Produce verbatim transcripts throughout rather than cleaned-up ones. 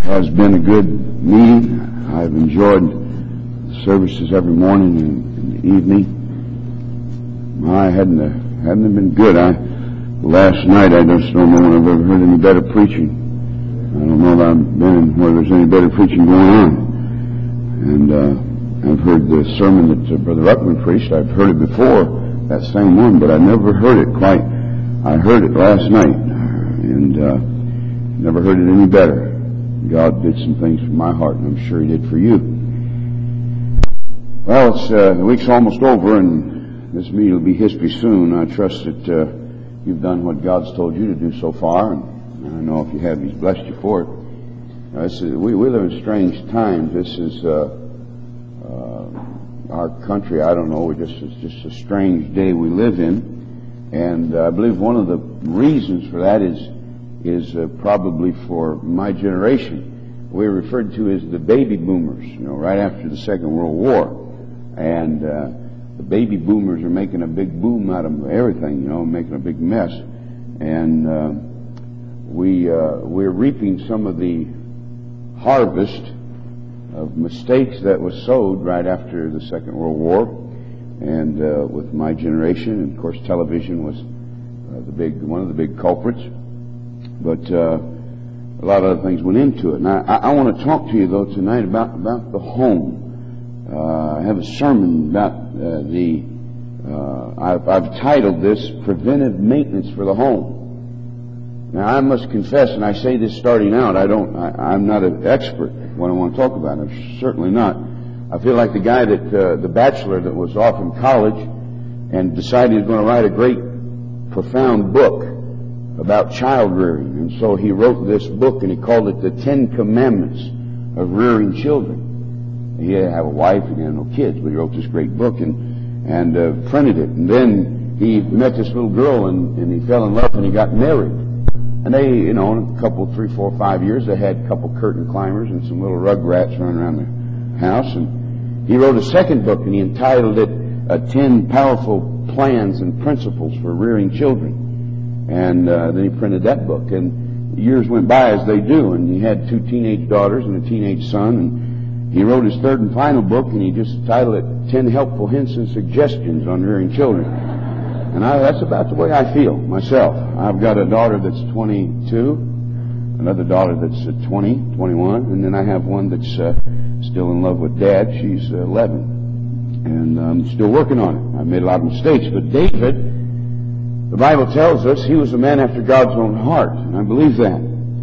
has been a good meeting. I've enjoyed the services every morning and in the evening. My, hadn't uh, hadn't it been good? I last night I just don't know when I've ever heard any better preaching. I don't know that I've been in where there's any better preaching going on. And uh, I've heard the sermon that uh, Brother Ruckman preached. I've heard it before, that same one, but I never heard it quite. I heard it last night, and uh, never heard it any better. God did some things for my heart, and I'm sure He did for you. Well, it's uh, the week's almost over, and this meeting will be history soon. I trust that uh, you've done what God's told you to do so far, and I know if you have, He's blessed you for it. Uh, this is, we, we live in strange times. This is uh, uh, our country. I don't know. Just it's just a strange day we live in, and uh, I believe one of the reasons for that is is uh, probably for my generation. We're referred to as the baby boomers. You know, right after the Second World War, and uh, the baby boomers are making a big boom out of everything. You know, making a big mess, and uh, we uh, we're reaping some of the harvest of mistakes that was sowed right after the Second World War, and uh, with my generation, and of course, television was uh, the big one of the big culprits. But uh, a lot of other things went into it. And I, I want to talk to you, though, tonight about about the home. Uh, I have a sermon about uh, the. Uh, I've, I've titled this "Preventive Maintenance for the Home." Now, I must confess, and I say this starting out, I don't, I, I'm not an expert in what I want to talk about. I'm certainly not. I feel like the guy that, uh, the bachelor that was off in college and decided he was going to write a great, profound book about child rearing. And so he wrote this book, and he called it The Ten Commandments of Rearing Children. He didn't have a wife, he didn't have no kids, but he wrote this great book and, and uh, printed it. And then he met this little girl, and, and he fell in love, and he got married. And they, you know, in a couple, three, four, five years, they had a couple curtain climbers and some little rug rats running around the house. And he wrote a second book, and he entitled it uh, Ten Powerful Plans and Principles for Rearing Children. And uh, then he printed that book. And years went by as they do, and he had two teenage daughters and a teenage son. And he wrote his third and final book, and he just titled it Ten Helpful Hints and Suggestions on Rearing Children. And I, that's about the way I feel myself. I've got a daughter that's twenty-two, another daughter that's uh, twenty, twenty-one, and then I have one that's uh, still in love with Dad. She's uh, eleven, and I'm still working on it. I've made a lot of mistakes, but David, the Bible tells us he was a man after God's own heart, and I believe that.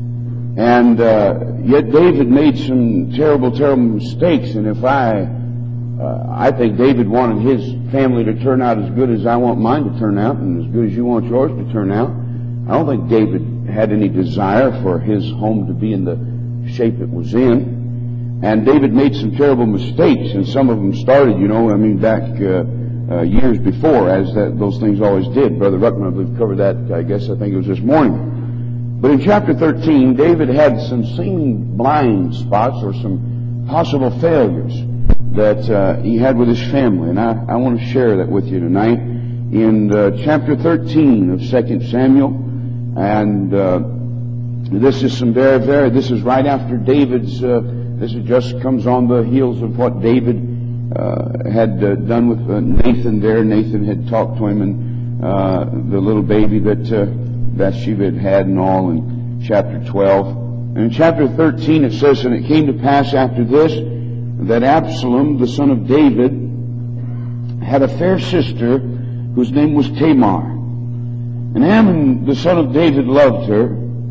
And uh, yet David made some terrible, terrible mistakes, and if I... Uh, I think David wanted his family to turn out as good as I want mine to turn out, and as good as you want yours to turn out. I don't think David had any desire for his home to be in the shape it was in. And David made some terrible mistakes, and some of them started, you know, I mean, back uh, uh, years before, as that, those things always did. Brother Ruckman, I believe, covered that, I guess, I think it was this morning. But in chapter thirteen, David had some seeming blind spots or some possible failures that uh, he had with his family, and I, I want to share that with you tonight in uh, chapter thirteen of Second Samuel. And uh, this is some very, very, this is right after David's, uh, this is just comes on the heels of what David uh, had uh, done with uh, Nathan there. Nathan had talked to him, and uh, the little baby that uh, Bathsheba had had and all in chapter twelve. And in chapter thirteen it says, "And it came to pass after this, that Absalom, the son of David, had a fair sister whose name was Tamar. And Ammon, the son of David, loved her.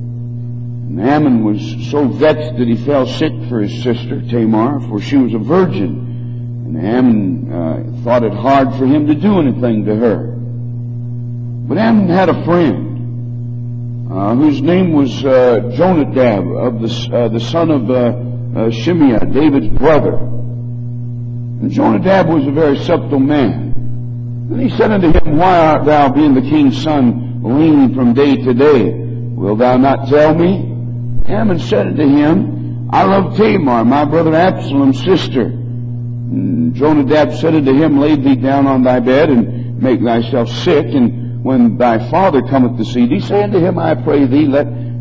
And Ammon was so vexed that he fell sick for his sister Tamar, for she was a virgin. And Ammon uh, thought it hard for him to do anything to her. But Ammon had a friend uh, whose name was uh, Jonadab, of the, uh, the son of uh, Uh, Shimeah, David's brother. And Jonadab was a very subtle man. And he said unto him, Why art thou, being the king's son, lean from day to day? Wilt thou not tell me? Ammon said unto him, I love Tamar, my brother Absalom's sister. And Jonadab said unto him, Lay thee down on thy bed, and make thyself sick, and when thy father cometh to see thee, say unto him, I pray thee, let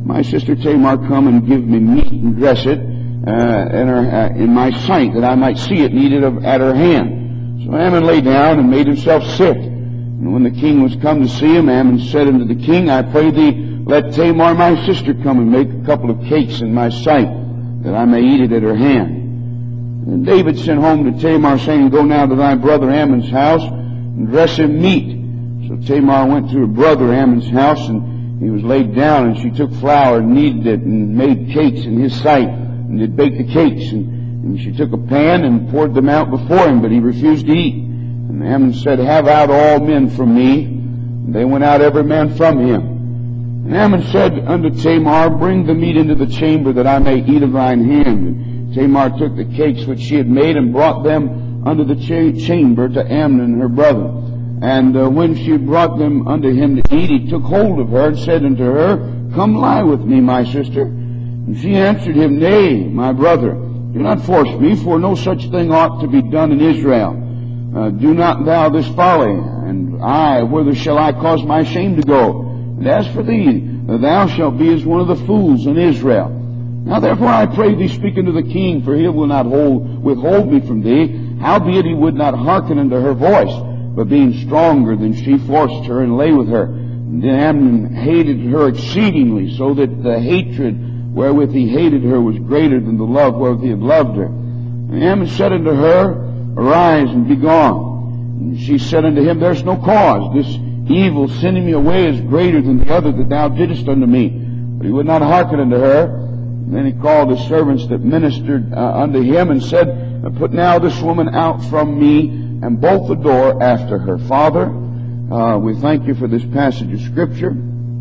my sister Tamar come and give me meat and dress it uh, in, her, uh, in my sight, that I might see it and eat it of, at her hand. So Ammon lay down and made himself sick. And when the king was come to see him, Ammon said unto the king, I pray thee, let Tamar my sister come and make a couple of cakes in my sight, that I may eat it at her hand. And David sent home to Tamar, saying, Go now to thy brother Ammon's house, and dress him meat. So Tamar went to her brother Ammon's house, and he was laid down, and she took flour and kneaded it, and made cakes in his sight, and did bake the cakes. And, and she took a pan and poured them out before him, but he refused to eat. And Ammon said, Have out all men from me. And they went out every man from him. And Ammon said unto Tamar, Bring the meat into the chamber, that I may eat of thine hand. And Tamar took the cakes which she had made, and brought them unto the cha- chamber to Ammon her brother. And uh, when she had brought them unto him to eat, he took hold of her, and said unto her, Come lie with me, my sister. And she answered him, Nay, my brother, do not force me, for no such thing ought to be done in Israel. Uh, do not thou this folly, and I, whither shall I cause my shame to go? And as for thee, thou shalt be as one of the fools in Israel. Now therefore I pray thee, speak unto the king, for he will not hold, withhold me from thee. Howbeit he would not hearken unto her voice, but being stronger than she, forced her, and lay with her. And then Ammon hated her exceedingly, so that the hatred wherewith he hated her was greater than the love wherewith he had loved her. And Ammon said unto her, Arise and be gone. And she said unto him, There's no cause. This evil sending me away is greater than the other that thou didst unto me. But he would not hearken unto her. And then he called the servants that ministered uh, unto him, and said, Put now this woman out from me, and bolt the door after her. Father, uh, we thank you for this passage of Scripture.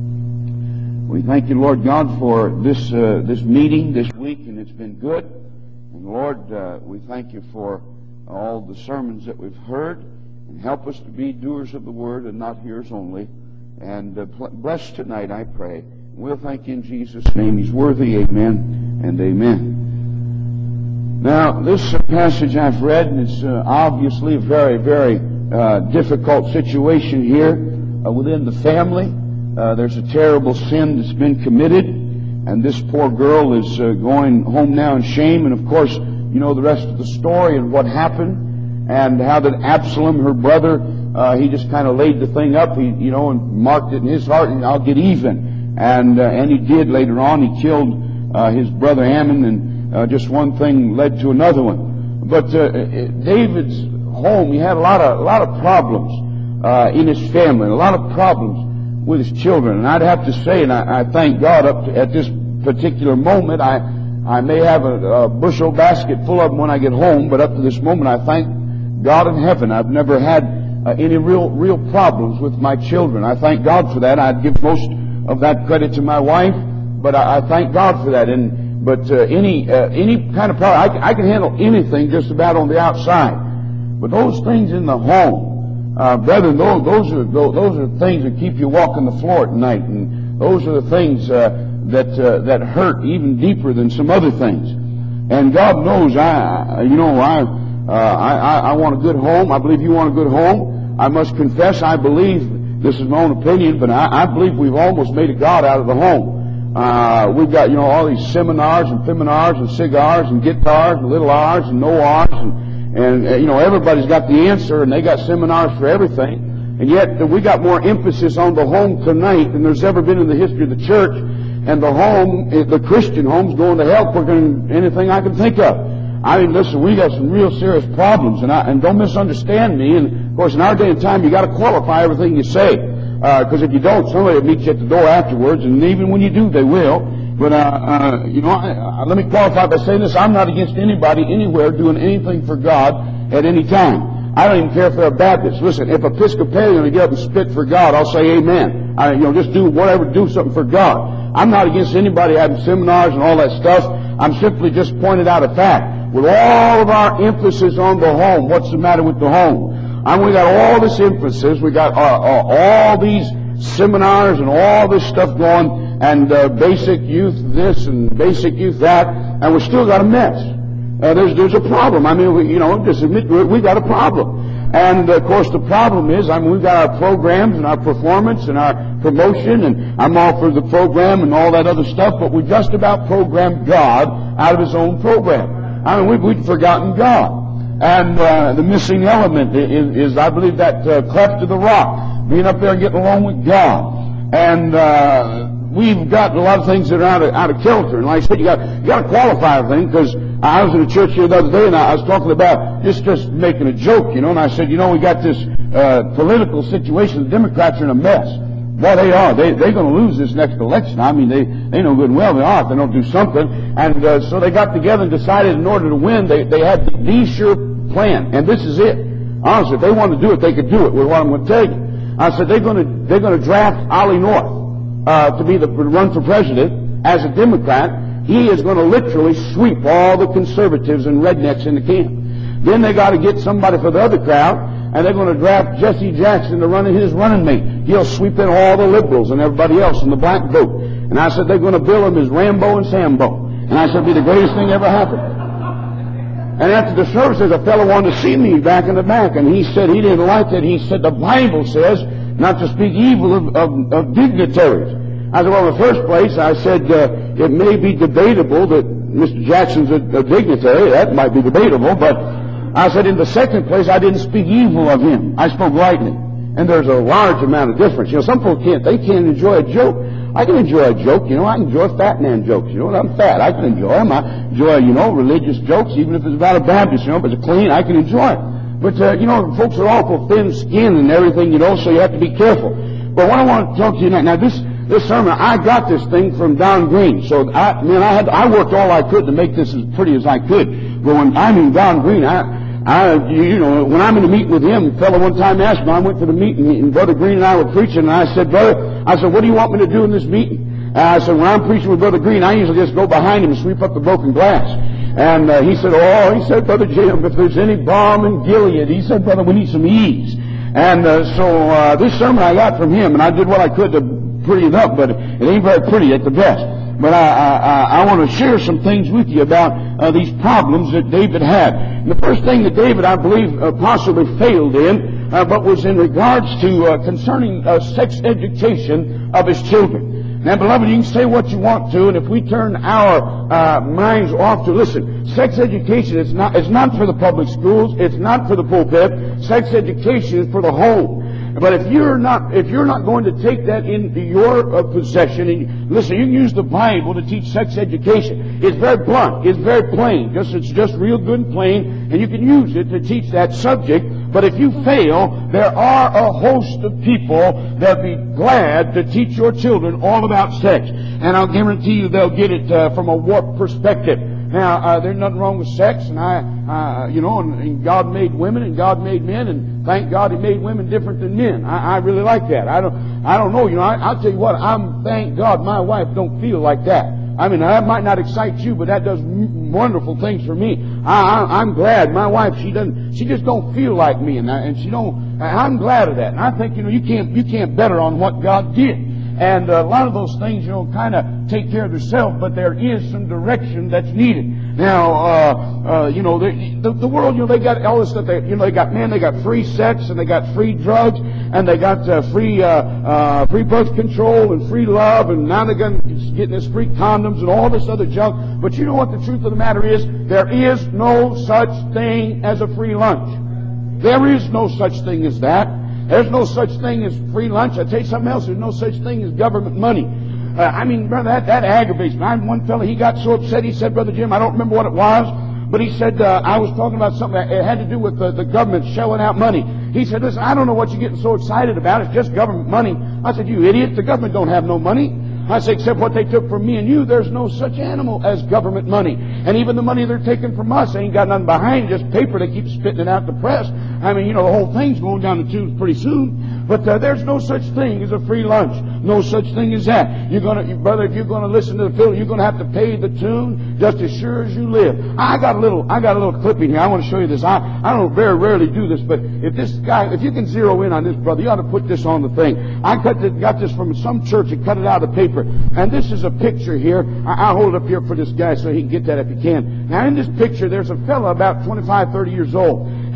We thank you, Lord God, for this uh, this meeting this week, and it's been good. And Lord, uh, we thank you for all the sermons that we've heard, and help us to be doers of the Word and not hearers only. And uh, bless tonight, I pray. We'll thank you in Jesus' name. He's worthy. Amen and amen. Now, this uh, passage I've read, and it's uh, obviously a very, very uh, difficult situation here uh, within the family. Uh, there's a terrible sin that's been committed, and this poor girl is uh, going home now in shame. And of course, you know the rest of the story and what happened, and how that Absalom, her brother, uh, he just kind of laid the thing up, he, you know, and marked it in his heart, and I'll get even. And uh, and he did later on. He killed uh, his brother Ammon, and uh, just one thing led to another one. But uh, David's home, he had a lot of a lot of problems uh, in his family, a lot of problems with his children. And I'd have to say, and I, I thank God up to, at this particular moment, I I may have a, a bushel basket full of them when I get home, but up to this moment, I thank God in heaven. I've never had uh, any real real problems with my children. I thank God for that. I'd give most of that credit to my wife, but I, I thank God for that. And but uh, any uh, any kind of problem, I can, I can handle anything just about on the outside. But those things in the home, uh, brethren, those those are those are things that keep you walking the floor at night, and those are the things uh, that uh, that hurt even deeper than some other things. And God knows, I you know I uh, I I want a good home. I believe you want a good home. I must confess, I believe. This is my own opinion, but I, I believe we've almost made a God out of the home. Uh, we've got, you know, all these seminars and feminars and cigars and guitars and little R's and no R's, and, and uh, you know, everybody's got the answer, and they got seminars for everything. And yet, uh, we got more emphasis on the home tonight than there's ever been in the history of the church. And the home, the Christian home's going to hell quicker than anything I can think of. I mean, listen, we got some real serious problems, and, I, and don't misunderstand me. And of course, in our day and time, you got to qualify everything you say, because uh, if you don't, somebody will meet you at the door afterwards, and even when you do, they will. But uh, uh, you know, I, I, let me qualify by saying this: I'm not against anybody anywhere doing anything for God at any time. I don't even care if they're a Baptist. Listen, if Episcopalian to get up and spit for God, I'll say amen. I, you know, just do whatever, do something for God. I'm not against anybody having seminars and all that stuff. I'm simply just pointing out a fact. With all of our emphasis on the home, what's the matter with the home? And we got all this emphasis, we got uh, uh, all these seminars and all this stuff going, and uh, basic youth this and basic youth that, and we still got a mess. Uh, there's there's a problem. I mean, we, you know, just admit we got a problem. And, of course, the problem is, I mean, we've got our programs and our performance and our promotion, and I'm all for the program and all that other stuff, but we just about programmed God out of His own program. I mean, we've, we've forgotten God. And uh, the missing element is, is I believe, that uh, cleft of the rock, being up there and getting along with God. And uh, we've got a lot of things that are out of, out of kilter. And like I said, you got you got to qualify everything, because I was in a church here the other day, and I was talking about just just making a joke, you know. And I said, you know, we got this uh, political situation. The Democrats are in a mess. Well, they are. They, they're going to lose this next election. I mean, they, they know good and well they are if they don't do something. And uh, so they got together and decided in order to win, they, they had the sure plan. And this is it. Honestly, if they wanted to do it, they could do it with what I'm going to tell you. I said, they're going to, they're going to draft Ollie North uh, to be the run for president as a Democrat. He is going to literally sweep all the conservatives and rednecks in the camp. Then they got to get somebody for the other crowd, and they're going to draft Jesse Jackson to run his running mate. He'll sweep in all the liberals and everybody else in the black vote. And I said, they're going to bill him as Rambo and Sambo. And I said, it'll be the greatest thing ever happened. And after the services, a fellow wanted to see me back in the back, and he said he didn't like it. He said the Bible says not to speak evil of, of, of dignitaries. I said, well, in the first place, I said, uh, it may be debatable that Mister Jackson's a, a dignitary. That might be debatable, but I said, in the second place, I didn't speak evil of him. I spoke rightly. And there's a large amount of difference. You know, some folks can't, they can't enjoy a joke. I can enjoy a joke, you know, I can enjoy fat man jokes, you know, I'm fat, I can enjoy them. I enjoy, you know, religious jokes, even if it's about a Baptist, you know, if it's clean, I can enjoy it. But, uh, you know, folks are awful thin skinned and everything, you know, so you have to be careful. But what I want to talk to you now, now this, this sermon, I got this thing from Don Green. So, I, man, I had, I worked all I could to make this as pretty as I could. But when I mean Don Green, I, I, you know, when I'm in a meeting with him, a fellow one time asked me, I went to the meeting, and Brother Green and I were preaching, and I said, brother, I said, what do you want me to do in this meeting? And I said, when I'm preaching with Brother Green, I usually just go behind him and sweep up the broken glass. And uh, he said, oh, he said, Brother Jim, if there's any balm in Gilead, he said, brother, we need some ease. And uh, so uh, this sermon I got from him, and I did what I could to pretty it up, but it ain't very pretty at the best. But I, I, I want to share some things with you about uh, these problems that David had. And the first thing that David, I believe, uh, possibly failed in, uh, but was in regards to uh, concerning uh, sex education of his children. Now, beloved, you can say what you want to, and if we turn our uh, minds off to, listen, sex education is not, it's not for the public schools, it's not for the pulpit. Sex education is for the home. But if you're not, if you're not going to take that into your uh, possession, and listen, you can use the Bible to teach sex education. It's very blunt. It's very plain. Just it's just real good and plain, and you can use it to teach that subject. But if you fail, there are a host of people that'll be glad to teach your children all about sex, and I'll guarantee you they'll get it uh, from a warped perspective. Now, uh, there's nothing wrong with sex, and I, uh, you know, and, and God made women, and God made men, and thank God He made women different than men. I, I really like that. I don't, I don't know, you know, I, I'll tell you what, I'm, thank God my wife don't feel like that. I mean, that might not excite you, but that does m- wonderful things for me. I, I, I'm glad my wife, she doesn't, she just don't feel like me, and, I, and she don't, I'm glad of that. And I think, you know, you can't, you can't better on what God did. And uh, a lot of those things, you know, kind of take care of themselves, but there is some direction that's needed. Now, uh, uh, you know, the, the, the world, you know, they got all this stuff. They, you know, they got, man, they got free sex, and they got free drugs, and they got uh, free uh, uh, free birth control and free love, and now they're getting this free condoms and all this other junk. But you know what the truth of the matter is? There is no such thing as a free lunch. There is no such thing as that. There's no such thing as free lunch. I tell you something else. There's no such thing as government money. Uh, I mean, brother, that, that aggravates me. I had one fellow, he got so upset. He said, Brother Jim, I don't remember what it was, but he said, uh, I was talking about something. It had to do with the, the government shelling out money. He said, listen, I don't know what you're getting so excited about. It's just government money. I said, you idiot. The government don't have no money. I say, except what they took from me and you, there's no such animal as government money. And even the money they're taking from us ain't got nothing behind, just paper. They keep spitting it out in the press. I mean, you know, the whole thing's going down the tubes pretty soon. But uh, there's no such thing as a free lunch. No such thing as that. You're gonna, you, brother, if you're gonna listen to the film, you're gonna have to pay the tune just as sure as you live. I got a little, I got a little clipping here. I want to show you this. I, I don't very rarely do this, but if this guy, if you can zero in on this, brother, you ought to put this on the thing. I cut this, got this from some church and cut it out of the paper. And this is a picture here. I, I'll hold it up here for this guy so he can get that if he can. Now, in this picture, there's a fellow about twenty-five, thirty years old.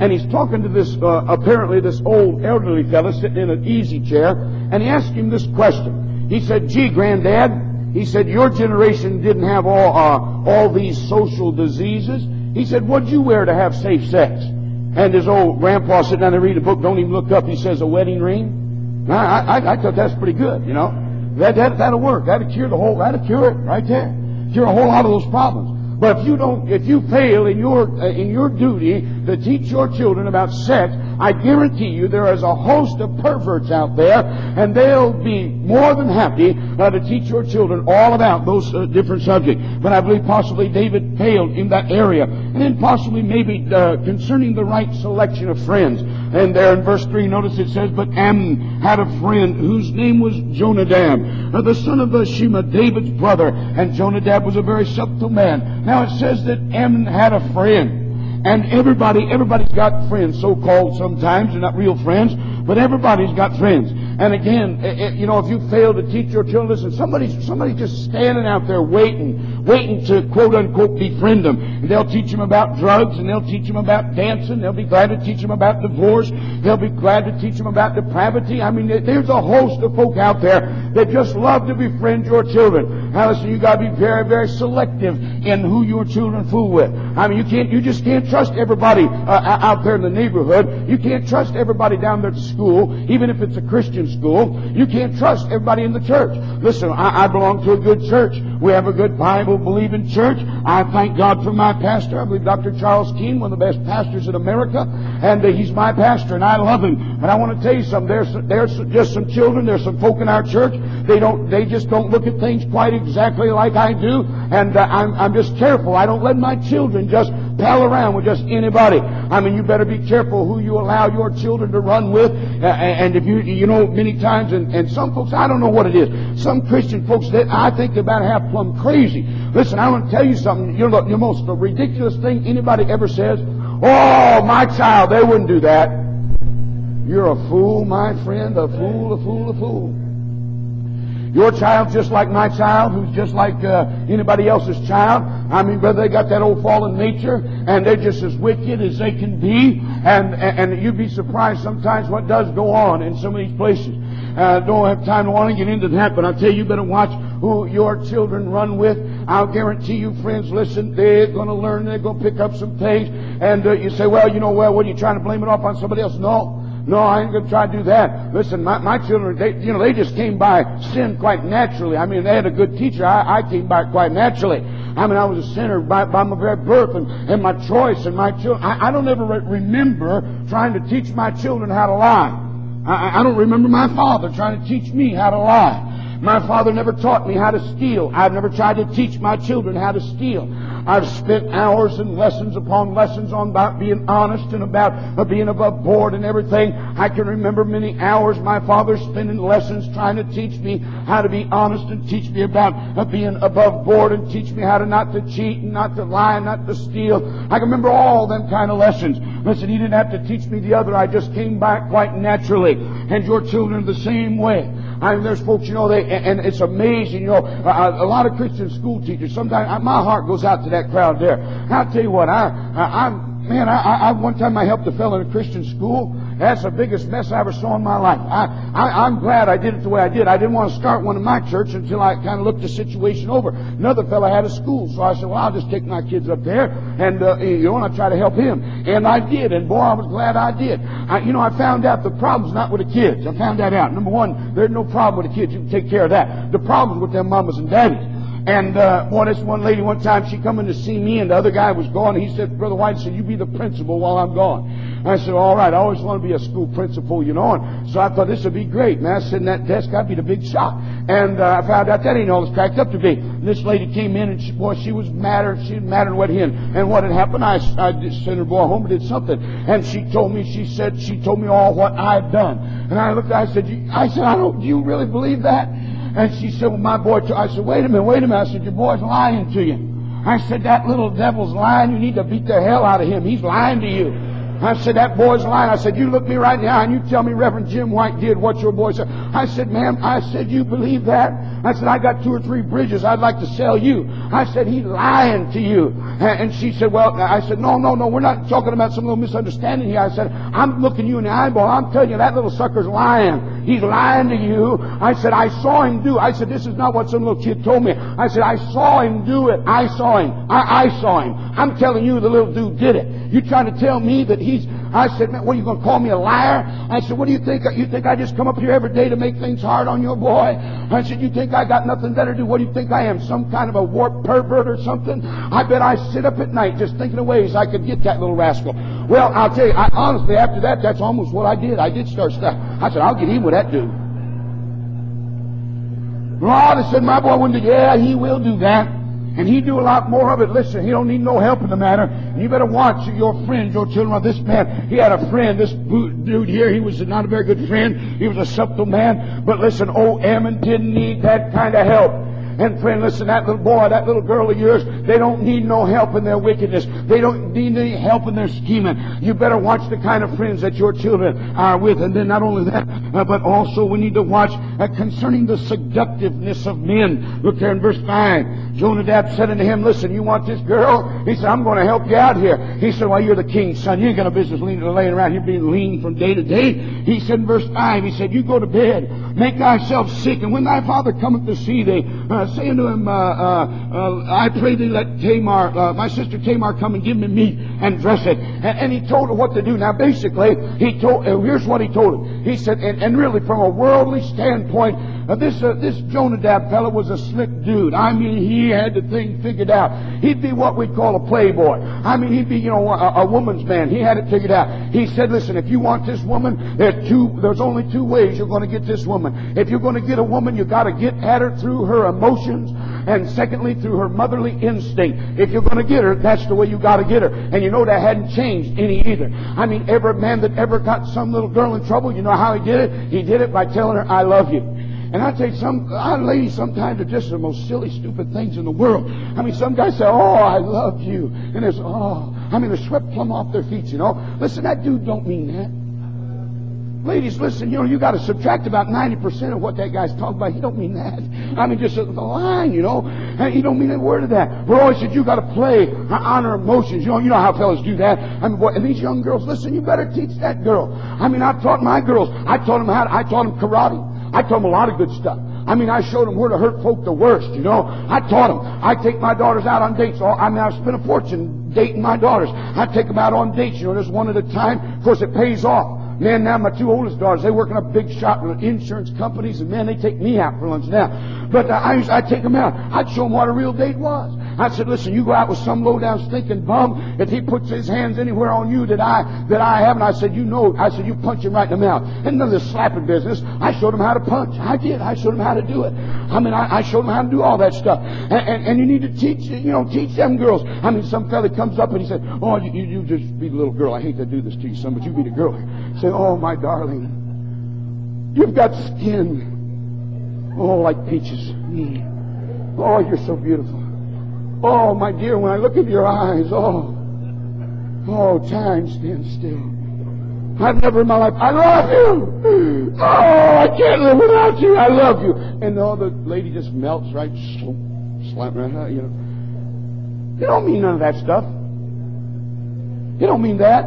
and he's talking to this, uh, apparently this old elderly fellow sitting in an easy chair, and he asked him this question. He said, "Gee, Granddad," he said, "your generation didn't have all, uh, all these social diseases." He said, "What'd you wear to have safe sex?" And his old grandpa sitting down there reading a book, don't even look up, he says, "A wedding ring." I, I, I thought that's pretty good, you know. That, that, that'll work. That'll cure the whole, that'll cure it right there. Cure a whole lot of those problems. But if you don't, if you fail in your, uh, in your duty to teach your children about sex, I guarantee you there is a host of perverts out there, and they'll be more than happy uh, to teach your children all about those uh, different subjects. But I believe possibly David failed in that area. And then possibly maybe uh, concerning the right selection of friends. And there in verse three, notice it says, "But Amnon had a friend whose name was Jonadab, uh, the son of uh, Shema, David's brother. And Jonadab was a very subtle man." Now it says that Amnon had a friend. And everybody, everybody's got friends, so-called sometimes. They're not real friends, but everybody's got friends. And again, it, it, you know, if you fail to teach your children, listen, somebody's, somebody's just standing out there waiting, waiting to quote-unquote befriend them. And they'll teach them about drugs, and they'll teach them about dancing. They'll be glad to teach them about divorce. They'll be glad to teach them about depravity. I mean, there's a host of folk out there that just love to befriend your children. Now listen, you got to be very, very selective in who your children fool with. I mean, you can't, you just can't trust everybody uh, out there in the neighborhood. You can't trust everybody down there at school, even if it's a Christian school. You can't trust everybody in the church. Listen, I, I belong to a good church. We have a good Bible-believing church. I thank God for my pastor. I believe Doctor Charles Keene, one of the best pastors in America, and uh, he's my pastor, and I love him. But I want to tell you something. There's there's just some children. There's some folk in our church. They don't. They just don't look at things quite exactly like I do, and uh, I'm I'm just careful. I don't let my children just pal around with just anybody. I mean, you better be careful who you allow your children to run with. Uh, and if you, you know, many times, and, and some folks, I don't know what it is. Some Christian folks, that I think they're about half plumb crazy. Listen, I want to tell you something. You're the, the most ridiculous thing anybody ever says. "Oh, my child, they wouldn't do that." You're a fool, my friend, a fool, a fool, a fool. Your child's just like my child, who's just like uh, anybody else's child. I mean, brother, they got that old fallen nature, and they're just as wicked as they can be. And, and, and you'd be surprised sometimes what does go on in some of these places. I uh, don't have time to want to get into that, but I'll tell you, you better watch who your children run with. I'll guarantee you, friends, listen, they're going to learn, they're going to pick up some things. And uh, you say, well, you know, well, what are you trying to blame it off on somebody else? No. No, I ain't going to try to do that. Listen, my, my children, they, you know, they just came by sin quite naturally. I mean, they had a good teacher. I, I came by it quite naturally. I mean, I was a sinner by, by my very birth and, and my choice and my children. I, I don't ever re- remember trying to teach my children how to lie. I, I don't remember my father trying to teach me how to lie. My father never taught me how to steal. I've never tried to teach my children how to steal. I've spent hours and lessons upon lessons on about being honest and about uh, being above board and everything. I can remember many hours my father spending lessons trying to teach me how to be honest and teach me about uh, being above board and teach me how to not to cheat and not to lie and not to steal. I can remember all them kind of lessons. Listen, he didn't have to teach me the other. I just came by quite naturally. And your children are the same way. I mean, there's folks, you know, they, and it's amazing, you know, a, a lot of Christian school teachers, sometimes I, my heart goes out to that crowd there. And I'll tell you what, I, I, I'm, man, I, I, one time I helped a fellow in a Christian school. That's the biggest mess I ever saw in my life. I, I, I'm glad I did it the way I did. I didn't want to start one in my church until I kind of looked the situation over. Another fellow had a school, so I said, well, I'll just take my kids up there, and, uh, you know, and I try to help him. And I did, and boy, I was glad I did. I, you know, I found out the problem's not with the kids. I found that out. Number one, there's no problem with the kids. You can take care of that. The problem's with them mamas and daddies. And, uh, boy, this one lady one time, she come in to see me, and the other guy was gone. He said, Brother White, said, you be the principal while I'm gone. I said, all right, I always want to be a school principal, you know. And so I thought this would be great. Man, I sit in that desk, I'd be the big shot. And uh, I found out that ain't all it's cracked up to be. And this lady came in, and she, boy, she was madder. She was madder than what hen. And what had happened, I, I just sent her boy home and did something. And she told me, she said, she told me all what I'd done. And I looked at her, I said, you, I said, I don't, do you really believe that? And she said, well, my boy, t-. I said, wait a minute, wait a minute. I said, your boy's lying to you. I said, that little devil's lying. You need to beat the hell out of him. He's lying to you. I said, that boy's lying. I said, you look me right in the eye and you tell me Reverend Jim White did what your boy said. I said, ma'am, I said, you believe that? I said, I got two or three bridges I'd like to sell you. I said, he's lying to you. And she said, well, I said, no, no, no, we're not talking about some little misunderstanding here. I said, I'm looking you in the eyeball. I'm telling you, that little sucker's lying. He's lying to you. I said, I saw him do. I said, this is not what some little kid told me. I said, I saw him do it. I saw him. I, I saw him. I'm telling you, the little dude did it. You trying to tell me that he's... I said, man, what, are you going to call me a liar? I said, what do you think? You think I just come up here every day to make things hard on your boy? I said, you think I got nothing better to do? What do you think I am, some kind of a warped pervert or something? I bet I sit up at night just thinking of ways I could get that little rascal. Well, I'll tell you, I, honestly, after that, that's almost what I did. I did start stuff. I said, I'll get even with that dude. Lord, I said, my boy wouldn't do, yeah, he will do that. And he do a lot more of it. Listen, he don't need no help in the matter. And you better watch your friends, your children. This man, he had a friend, this dude here, he was not a very good friend. He was a subtle man. But listen, old Ammon didn't need that kind of help. And friend, listen, that little boy, that little girl of yours, they don't need no help in their wickedness. They don't need any help in their scheming. You better watch the kind of friends that your children are with. And then not only that, uh, but also we need to watch uh, concerning the seductiveness of men. Look there in verse five. Jonadab said unto him, listen, you want this girl? He said, I'm going to help you out here. He said, well, you're the king's son. You ain't got no business laying around here being lean from day to day. He said in verse five, he said, you go to bed, make thyself sick, and when thy father cometh to see thee, uh, say unto him, uh, uh, uh, I pray thee let Tamar, uh, my sister Tamar come and give me meat and dress it. And, and he told her what to do. Now basically, he told, uh, here's what he told her. He said, and, and really from a worldly standpoint, uh, this, uh, this Jonadab fellow was a slick dude. I mean, he had the thing figured out. He'd be what we'd call a playboy. I mean, he'd be, you know, a, a woman's man. He had it figured out. He said, listen, if you want this woman, there's two, there's only two ways you're going to get this woman. If you're going to get a woman, you got to get at her through her emotions, and secondly, through her motherly instinct. If you're going to get her, that's the way you got to get her. And you know that hadn't changed any either. I mean, every man that ever got some little girl in trouble, you know how he did it? He did it by telling her, I love you. And I tell you, some our ladies sometimes are just the most silly, stupid things in the world. I mean, some guys say, oh, I love you. And there's, oh, I mean, they're swept plumb off their feet, you know. Listen, that dude don't mean that. Ladies, listen, you know, you got to subtract about ninety percent of what that guy's talking about. He don't mean that. I mean, just the line, you know. And he don't mean a word of that. We're always said you got to play on her emotions. You know, you know how fellas do that. I mean, boy, and these young girls, listen, you better teach that girl. I mean, I taught my girls. I taught them how. To, I taught them karate. I taught them a lot of good stuff. I mean, I showed them where to hurt folk the worst, you know. I taught them. I take my daughters out on dates. I mean, I've spent a fortune dating my daughters. I take them out on dates, you know, just one at a time. Of course, it pays off. Man, now my two oldest daughters, they work in a big shop with insurance companies, and man, they take me out for lunch now. But uh, I used, I'd take them out. I'd show them what a real date was. I said, listen, you go out with some low-down stinking bum. If he puts his hands anywhere on you that I that I haven't, I said, you know, I said, you punch him right in the mouth. And none of this slapping business. I showed them how to punch. I did. I showed them how to do it. I mean, I, I showed them how to do all that stuff. And, and, and you need to teach, you know, teach them girls. I mean, some fella comes up and he said, oh, you, you, you just be the little girl. I hate to do this to you, son, but you be the girl. Say, oh, my darling, you've got skin, oh, like peaches. Mm. Oh, you're so beautiful. Oh, my dear, when I look into your eyes, oh, oh, time stands still. I've never in my life, I love you. Oh, I can't live without you. I love you. And oh, the lady just melts right, slap right out, you know. You don't mean none of that stuff. You don't mean that.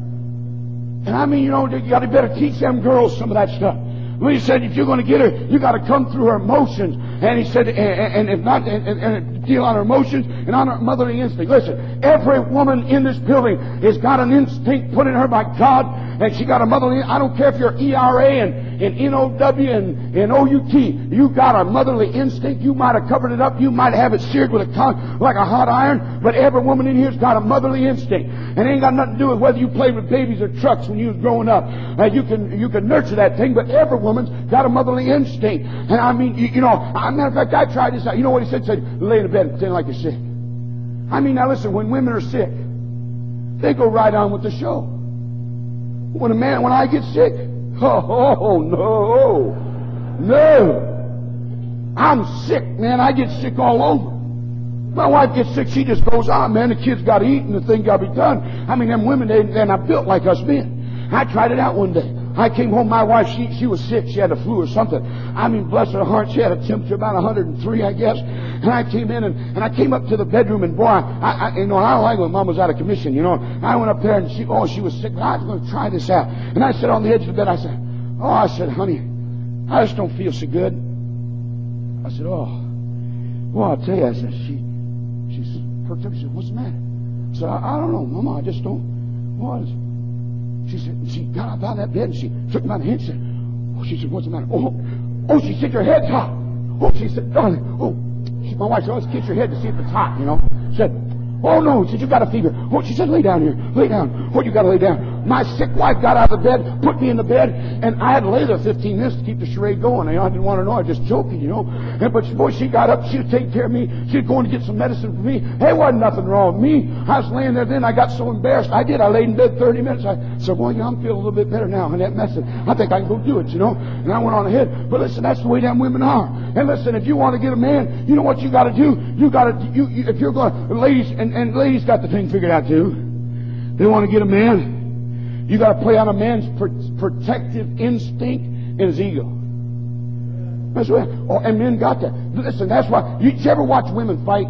And I mean, you know, you got to better teach them girls some of that stuff. Well, he said, if you're going to get her, you got to come through her emotions. And he said, and, and if not, and, and, and deal on her emotions and on her motherly instinct. Listen, every woman in this building has got an instinct put in her by God, and she got a motherly. I don't care if you're E R A and, and N O W and, and O U T. You got a motherly instinct. You might have covered it up. You might have it seared with a con, like a hot iron. But every woman in here's got a motherly instinct, and it ain't got nothing to do with whether you played with babies or trucks when you was growing up. Uh, you can you can nurture that thing, but every woman's got a motherly instinct. And I mean, you, you know, as a matter of fact, I tried this out. You know what he said? He said, lay in the bed and pretend like you're sick. I mean, now listen, when women are sick, they go right on with the show. When a man, when I get sick, oh, oh no, no. I'm sick, man. I get sick all over. My wife gets sick, she just goes on, man. The kids got to eat and the thing got to be done. I mean, them women, they, they're not built like us men. I tried it out one day. I came home, my wife, she, she was sick. She had a flu or something. I mean, bless her heart, she had a temperature about one hundred three, I guess. And I came in and, and I came up to the bedroom and boy, I, I, you know, I don't like when Mom was out of commission, you know. I went up there and she, oh, she was sick. I was going to try this out. And I sat on the edge of the bed. I said, oh, I said, honey, I just don't feel so good. I said, oh, well, I'll tell you. I said, she, she perked up. She said, what's the matter? I said, I, I don't know, Mama, I just don't. What? She said, she got up out of that bed and she took me by the hand and said, oh, she said, what's the matter? Oh, oh, she said, your head's hot. Oh, she said, darling, oh, she, my wife said, always kiss your head to see if it's hot, you know. She said, oh, no, she said, you got a fever. Oh, she said, lay down here, lay down. Oh, you got to lay down. My sick wife got out of the bed, put me in the bed, and I had to lay there fifteen minutes to keep the charade going. I didn't want to know, I was just joking, you know. And, but boy, she got up, she was taking care of me. She was going to get some medicine for me. Hey, wasn't nothing wrong with me. I was laying there then, I got so embarrassed. I did, I laid in bed thirty minutes. I said, boy, I'm feeling a little bit better now. And that medicine, I think I can go do it, you know. And I went on ahead. But listen, that's the way them women are. And listen, if you want to get a man, you know what you got to do? You got to, you, you, if you're going, ladies, and, and ladies got the thing figured out too. They want to get a man. You got to play on a man's pr- protective instinct and his ego. That's right. Oh, and men got that. Listen, that's why. You, you ever watch women fight?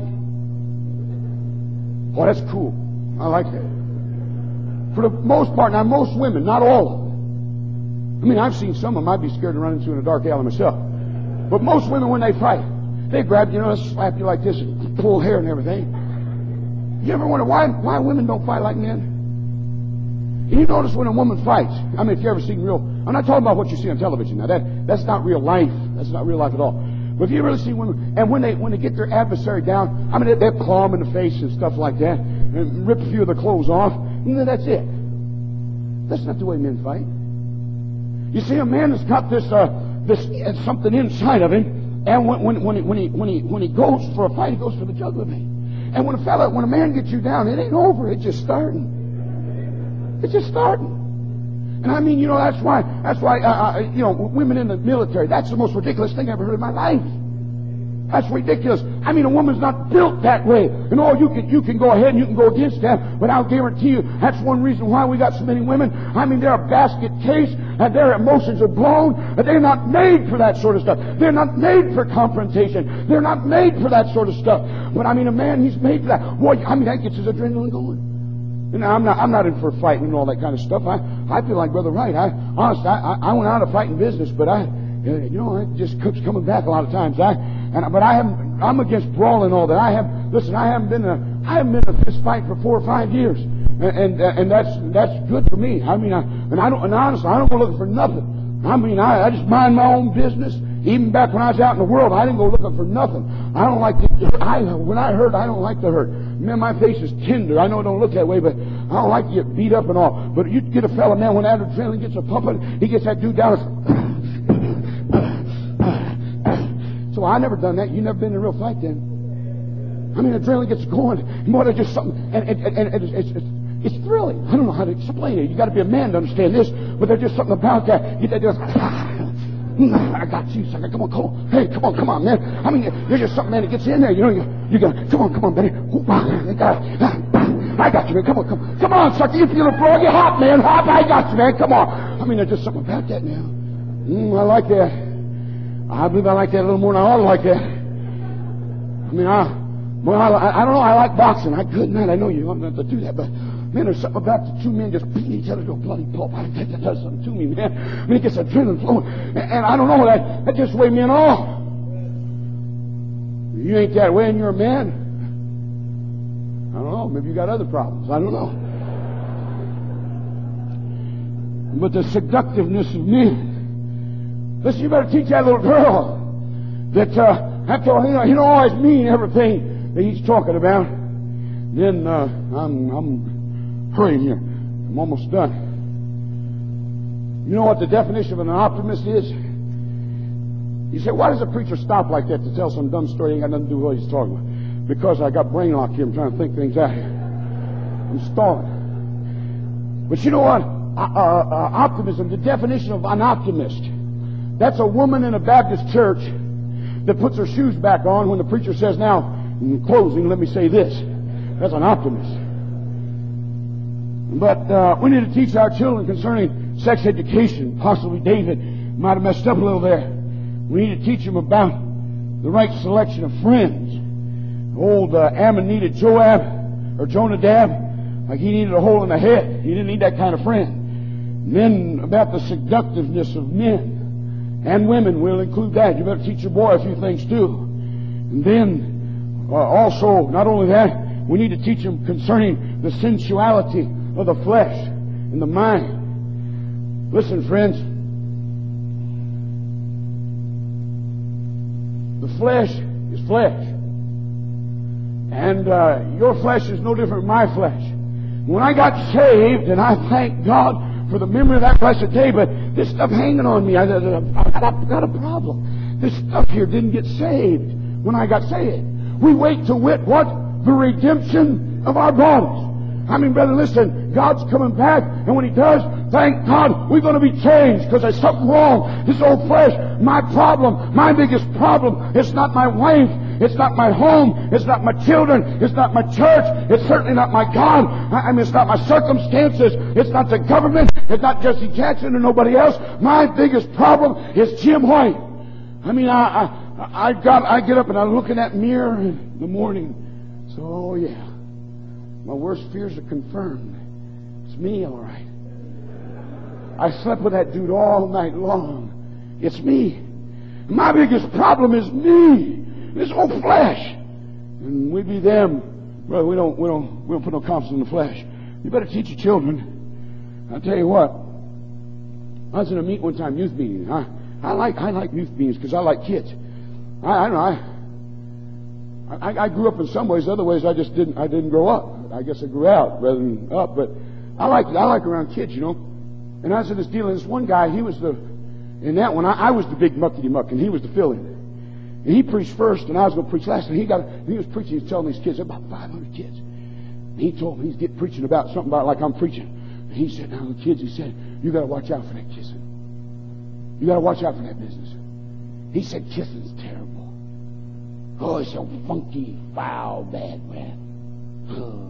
Oh, that's cool. I like that. For the most part, now most women, not all of them. I mean, I've seen some of them I'd be scared to run into in a dark alley myself. But most women, when they fight, they grab you, you know, slap you like this, and pull hair and everything. You ever wonder why why women don't fight like men? You notice when a woman fights, I mean, if you ever seen real, I'm not talking about what you see on television. Now, that that's not real life. That's not real life at all. But if you really see women, and when they when they get their adversary down, I mean, they, they claw them in the face and stuff like that, and rip a few of their clothes off, and then that's it. That's not the way men fight. You see, a man has got this uh, this uh, something inside of him, and when when when he, when he when he when he goes for a fight, he goes for the jugular vein. And when a fella, when a man gets you down, it ain't over. It's just starting. It's just starting. And I mean, you know, that's why, that's why, uh, uh, you know, women in the military, that's the most ridiculous thing I ever heard in my life. That's ridiculous. I mean, a woman's not built that way. And oh, you can, you can go ahead and you can go against that, but I'll guarantee you, that's one reason why we got so many women. I mean, they're a basket case, and their emotions are blown, and they're not made for that sort of stuff. They're not made for confrontation. They're not made for that sort of stuff. But I mean, a man, he's made for that. Boy, I mean, that gets his adrenaline going. And I'm not, I'm not in for fighting and all that kind of stuff. I, I feel like Brother Wright. I, honestly, I, I went out of fighting business, but I, you know, it just keeps coming back a lot of times. I, and, but I haven't, I'm against brawling and all that. I have, listen, I haven't been in a, I haven't been in a fist fight for four or five years. And, and, and that's, that's good for me. I mean, I, and I don't, and honestly, I don't go looking for nothing. I mean, I, I just mind my own business. Even back when I was out in the world, I didn't go looking for nothing. I don't like to, I, when I hurt, I don't like to hurt. Man, my face is tender. I know it don't look that way, but I don't like to get beat up and all. But you get a fella, man, when that adrenaline gets a pumping, he gets that dude down. So I never done that. You never been in a real fight then. I mean, adrenaline gets going. More than just something, and, and, and, and it's, it's, it's thrilling. I don't know how to explain it. You got to be a man to understand this, but there's just something about that. You get that just, I got you, sucker. Come on, come on. Hey, come on, come on, man. I mean, there's just something, man, that gets in there. You know, you, you got, come on, come on, Benny. I got you, man. Come on, come on. Come on, sucker. You feel it, bro. You're hot, man. Hot. I got you, man. Come on. I mean, there's just something about that now. Mm, I like that. I believe I like that a little more than I ought to like that. I mean, I, well, I, I don't know. I like boxing. I could not. I know you don't have to do that, but man, there's something about the two men just beating each other to a bloody pulp. I think that does something to me, man. I mean, it gets adrenaline flowing. And, and I don't know, that, that just the way men are. You ain't that way and you're a man. I don't know. Maybe you got other problems. I don't know. But the seductiveness of men. Listen, you better teach that little girl that, uh, after all, you know, he don't always mean everything that he's talking about. Then, uh, I'm, I'm, hurrying here. I'm almost done. You know what the definition of an optimist is? You say, why does a preacher stop like that to tell some dumb story? Ain't got nothing to do with what he's talking about. Because I got brain lock here. I'm trying to think things out here. I'm stalling. But you know what? Uh, uh, uh, optimism, the definition of an optimist. That's a woman in a Baptist church that puts her shoes back on when the preacher says, now, In closing, let me say this. As an optimist. But uh, we need to teach our children concerning sex education. Possibly David might have messed up a little there. We need to teach them about the right selection of friends. Old uh, Ammon needed Joab, or Jonadab, like he needed a hole in the head. He didn't need that kind of friend. And then about the seductiveness of men and women, we'll include that. You better teach your boy a few things too. And then uh, also, not only that, we need to teach them concerning the sensuality of the flesh and the mind. Listen, friends. The flesh is flesh. And uh, your flesh is no different from my flesh. When I got saved, and I thank God for the memory of that blessed day, but this stuff hanging on me, I, I, I got a problem. This stuff here didn't get saved when I got saved. We wait to wit what? The redemption of our bodies. I mean, brother, listen, God's coming back, and when He does, thank God, we're going to be changed, because there's something wrong. This old flesh, my problem, my biggest problem, it's not my wife, it's not my home, it's not my children, it's not my church, it's certainly not my God, I mean, it's not my circumstances, it's not the government, it's not Jesse Jackson or nobody else. My biggest problem is Jim White. I mean, I, I, I got, I get up and I look in that mirror in the morning, so, oh yeah. My worst fears are confirmed. It's me, all right. I slept with that dude all night long. It's me. My biggest problem is me. This old flesh. And we be them. Brother, we don't, we don't, we don't put no confidence in the flesh. You better teach your children. I'll tell you what. I was in a meet one time, youth meeting. I, I like, I like youth meetings because I like kids. I, I don't know. I, I, I grew up in some ways. Other ways, I just didn't. I didn't grow up. I guess I grew out rather than up. But I like I like around kids, you know. And I was in this deal, and this one guy, he was the in that one. I, I was the big muckety muck, and he was the fill-in. And he preached first, and I was going to preach last. And he got and he was preaching. He was telling these kids, about five hundred kids. And he told me he's getting preaching about something about like I'm preaching. And he said, "Now the kids," he said, "you got to watch out for that kissing. You got to watch out for that business." He said, "Kissing's terrible. Oh, it's so funky, foul, bad, man. Oh.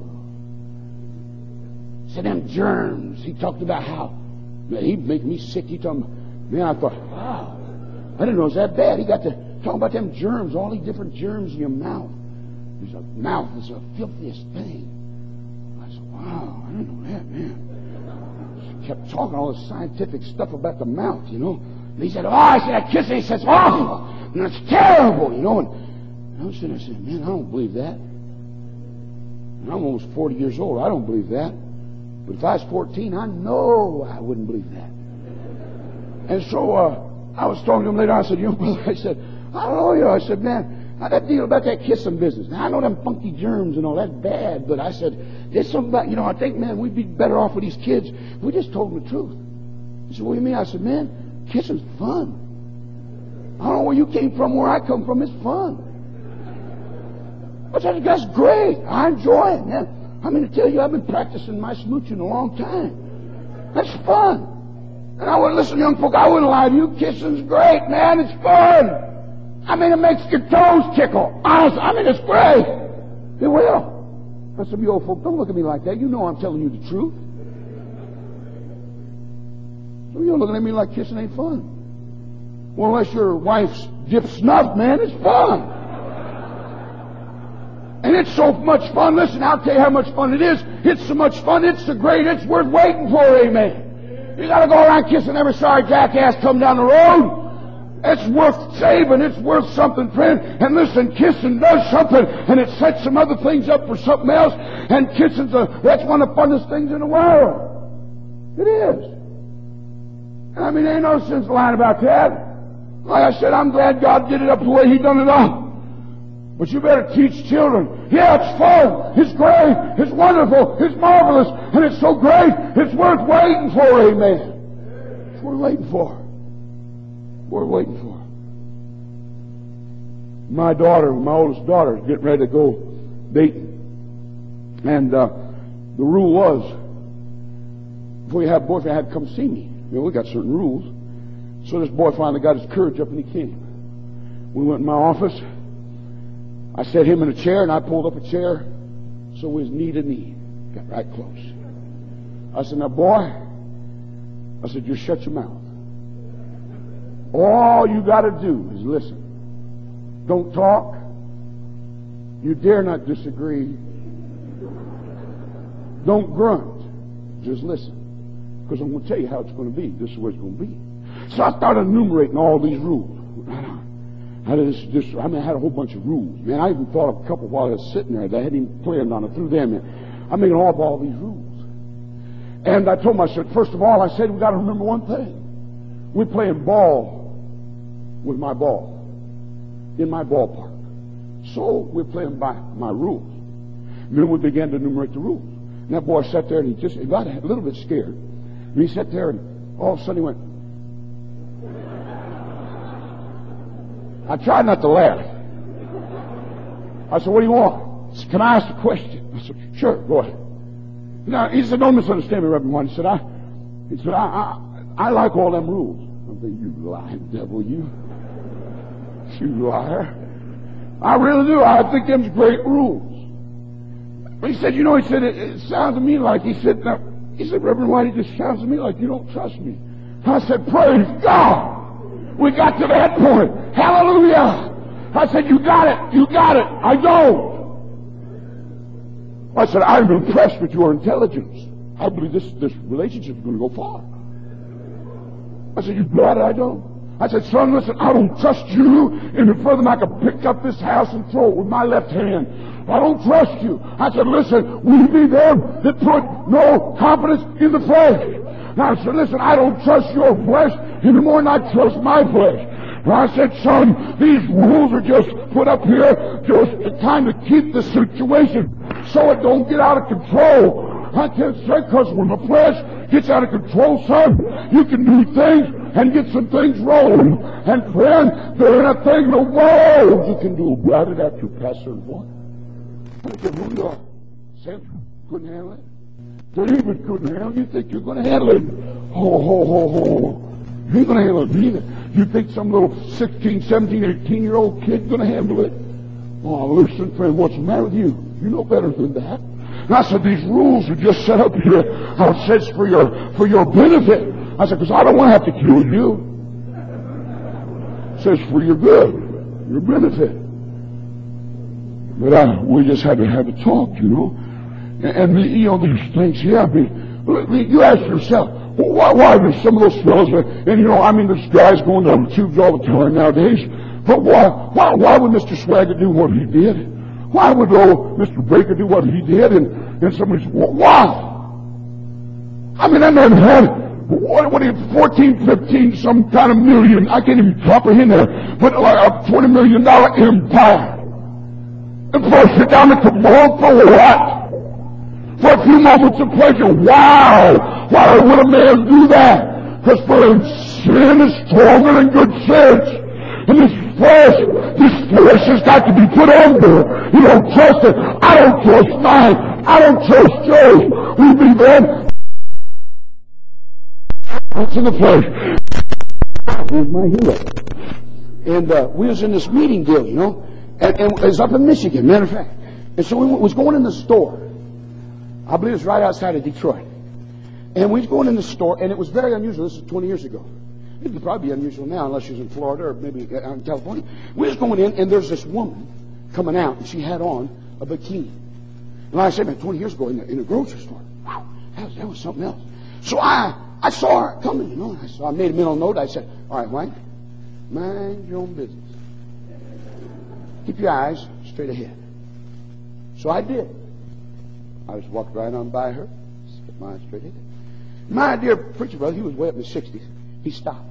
So them germs." He talked about how, man, he'd make me sick. He told me, man, I thought, wow, I didn't know it was that bad. He got to talk about them germs, all these different germs in your mouth. There's a mouth is the filthiest thing. I said, wow, I didn't know that, man. He kept talking all this scientific stuff about the mouth, you know. And he said, oh, I said, that kissing, he says, awful, and it's terrible, you know. And I was sitting there saying, man, I don't believe that. And I'm almost forty years old. I don't believe that. But if I was fourteen, I know I wouldn't believe that. And so uh, I was talking to him later. I said, you know, brother, I said, I don't know you. I said, man, now that deal about that kissing business. Now, I know them funky germs and all that's bad, but I said, there's something about, you know, I think, man, we'd be better off with these kids if we just told them the truth. He said, what do you mean? I said, man, kissing's fun. I don't know where you came from, where I come from. It's fun. I said, that's great. I enjoy it, man. I mean, to tell you, I've been practicing my smooching a long time. That's fun. And I wouldn't listen to young folk. I wouldn't lie to you. Kissing's great, man. It's fun. I mean, it makes your toes tickle. Honestly, I mean, it's great. It will. Now, some of you old folk, don't look at me like that. You know I'm telling you the truth. Some of you are looking at me like kissing ain't fun. Well, unless your wife's dip snuff, man, it's fun. And it's so much fun. Listen, I'll tell you how much fun it is. It's so much fun. It's so great. It's worth waiting for, amen. You got to go around kissing every sorry jackass come down the road. It's worth saving. It's worth something, friend. And listen, kissing does something, and it sets some other things up for something else. And kissing's a, that's one of the funnest things in the world. It is. I mean, there ain't no sense lying about that. Like I said, I'm glad God did it up the way He done it up. But you better teach children. Yeah, it's fun. It's great. It's wonderful. It's marvelous. And it's so great. It's worth waiting for, amen. It's worth waiting for. Worth waiting for. My daughter, my oldest daughter, is getting ready to go dating. And uh, the rule was, before you have a boyfriend, you had to come see me. You know, we got certain rules. So this boy finally got his courage up and he came. We went in my office. I set him in a chair, and I pulled up a chair so we was knee to knee. Got right close. I said, now, boy, I said, just shut your mouth. All you got to do is listen. Don't talk. You dare not disagree. Don't grunt. Just listen. Because I'm going to tell you how it's going to be. This is what it's going to be. So I started enumerating all these rules. I, just, just, I mean, I had a whole bunch of rules. Man, I even thought of a couple while I was sitting there that I hadn't even planned on it through them. I'm making all of all these rules. And I told myself, first of all, I said, we got to remember one thing. We're playing ball with my ball in my ballpark. So we're playing by my rules. And then we began to enumerate the rules. And that boy sat there and he just he got a little bit scared. And he sat there and all of a sudden he went. I tried not to laugh. I said, what do you want? He said, can I ask a question? I said, sure, go ahead. Now, he said, don't misunderstand me, Reverend One. He said, I, he said, I, I, I like all them rules. I said, you lying devil, you. You liar. I really do. I think them's great rules. But he said, you know, he said, it, it sounds to me like, he said, now, he said, Reverend White, it just sounds to me like you don't trust me. I said, praise God. We got to that point. Hallelujah. I said, you got it. You got it. I don't. I said, I'm impressed with your intelligence. I believe this, this relationship is going to go far. I said, you got it. I don't. I said, son, listen, I don't trust you any further than I can pick up this house and throw it with my left hand. I don't trust you. I said, listen, we be them that put no confidence in the flesh. Now I said, listen, I don't trust your flesh any more than I trust my flesh. And I said, son, these rules are just put up here just to kind of keep the situation so it don't get out of control. I can't say, because when the flesh gets out of control, son, you can do things and get some things rolling. And friend, there ain't a thing in the world you can do about it after Pastor one. I said, who you are? Sandra couldn't handle it. David couldn't handle it. You think you're going to handle it? Ho, ho, ho, ho. You ain't going to handle it either. You think some little sixteen, seventeen, eighteen-year-old kid going to handle it? Oh, listen, friend, what's the matter with you? You know better than that. And I said, these rules are just set up here. I said, it's for your, for your benefit. I said, because I don't want to have to kill you. It says for your good, your benefit. But I, we just had to have a talk, you know. And, and you know, these things here, I mean, you ask yourself, well, why, why do some of those fellows, and you know, I mean, there's guys going down the tubes all the time nowadays, but why, why, why would Mister Swaggart do what he did? Why would old Mister Baker do what he did? And, and somebody said, well, why? I mean, that man had, what, what, fourteen, fifteen, some kind of million, I can't even comprehend that, but like a twenty million dollar empire. And force it down at the ball for what? For a few moments of pleasure. Wow! Why would a man do that? Because for sin is stronger than good sense. And this flesh, this flesh has got to be put under. You don't trust it. I don't trust mine. I don't trust yours. We be then. What's in the flesh? Here's my hero. And uh, we was in this meeting deal, you know. And, and it was up in Michigan, matter of fact. And so we was going in the store. I believe it's right outside of Detroit. And we was going in the store, and it was very unusual. This is twenty years ago. It would probably be unusual now, unless she was in Florida or maybe out in California. We was going in, and there's this woman coming out, and she had on a bikini. And like I said, man, twenty years ago in the, in the grocery store, wow, that was, that was something else. So I I saw her coming, you know. I, saw, I made a mental note. I said, all right, White, mind your own business. Keep your eyes straight ahead. So I did. I just walked right on by her, kept my eyes straight ahead. My dear preacher brother, he was way up in his sixties. He stopped.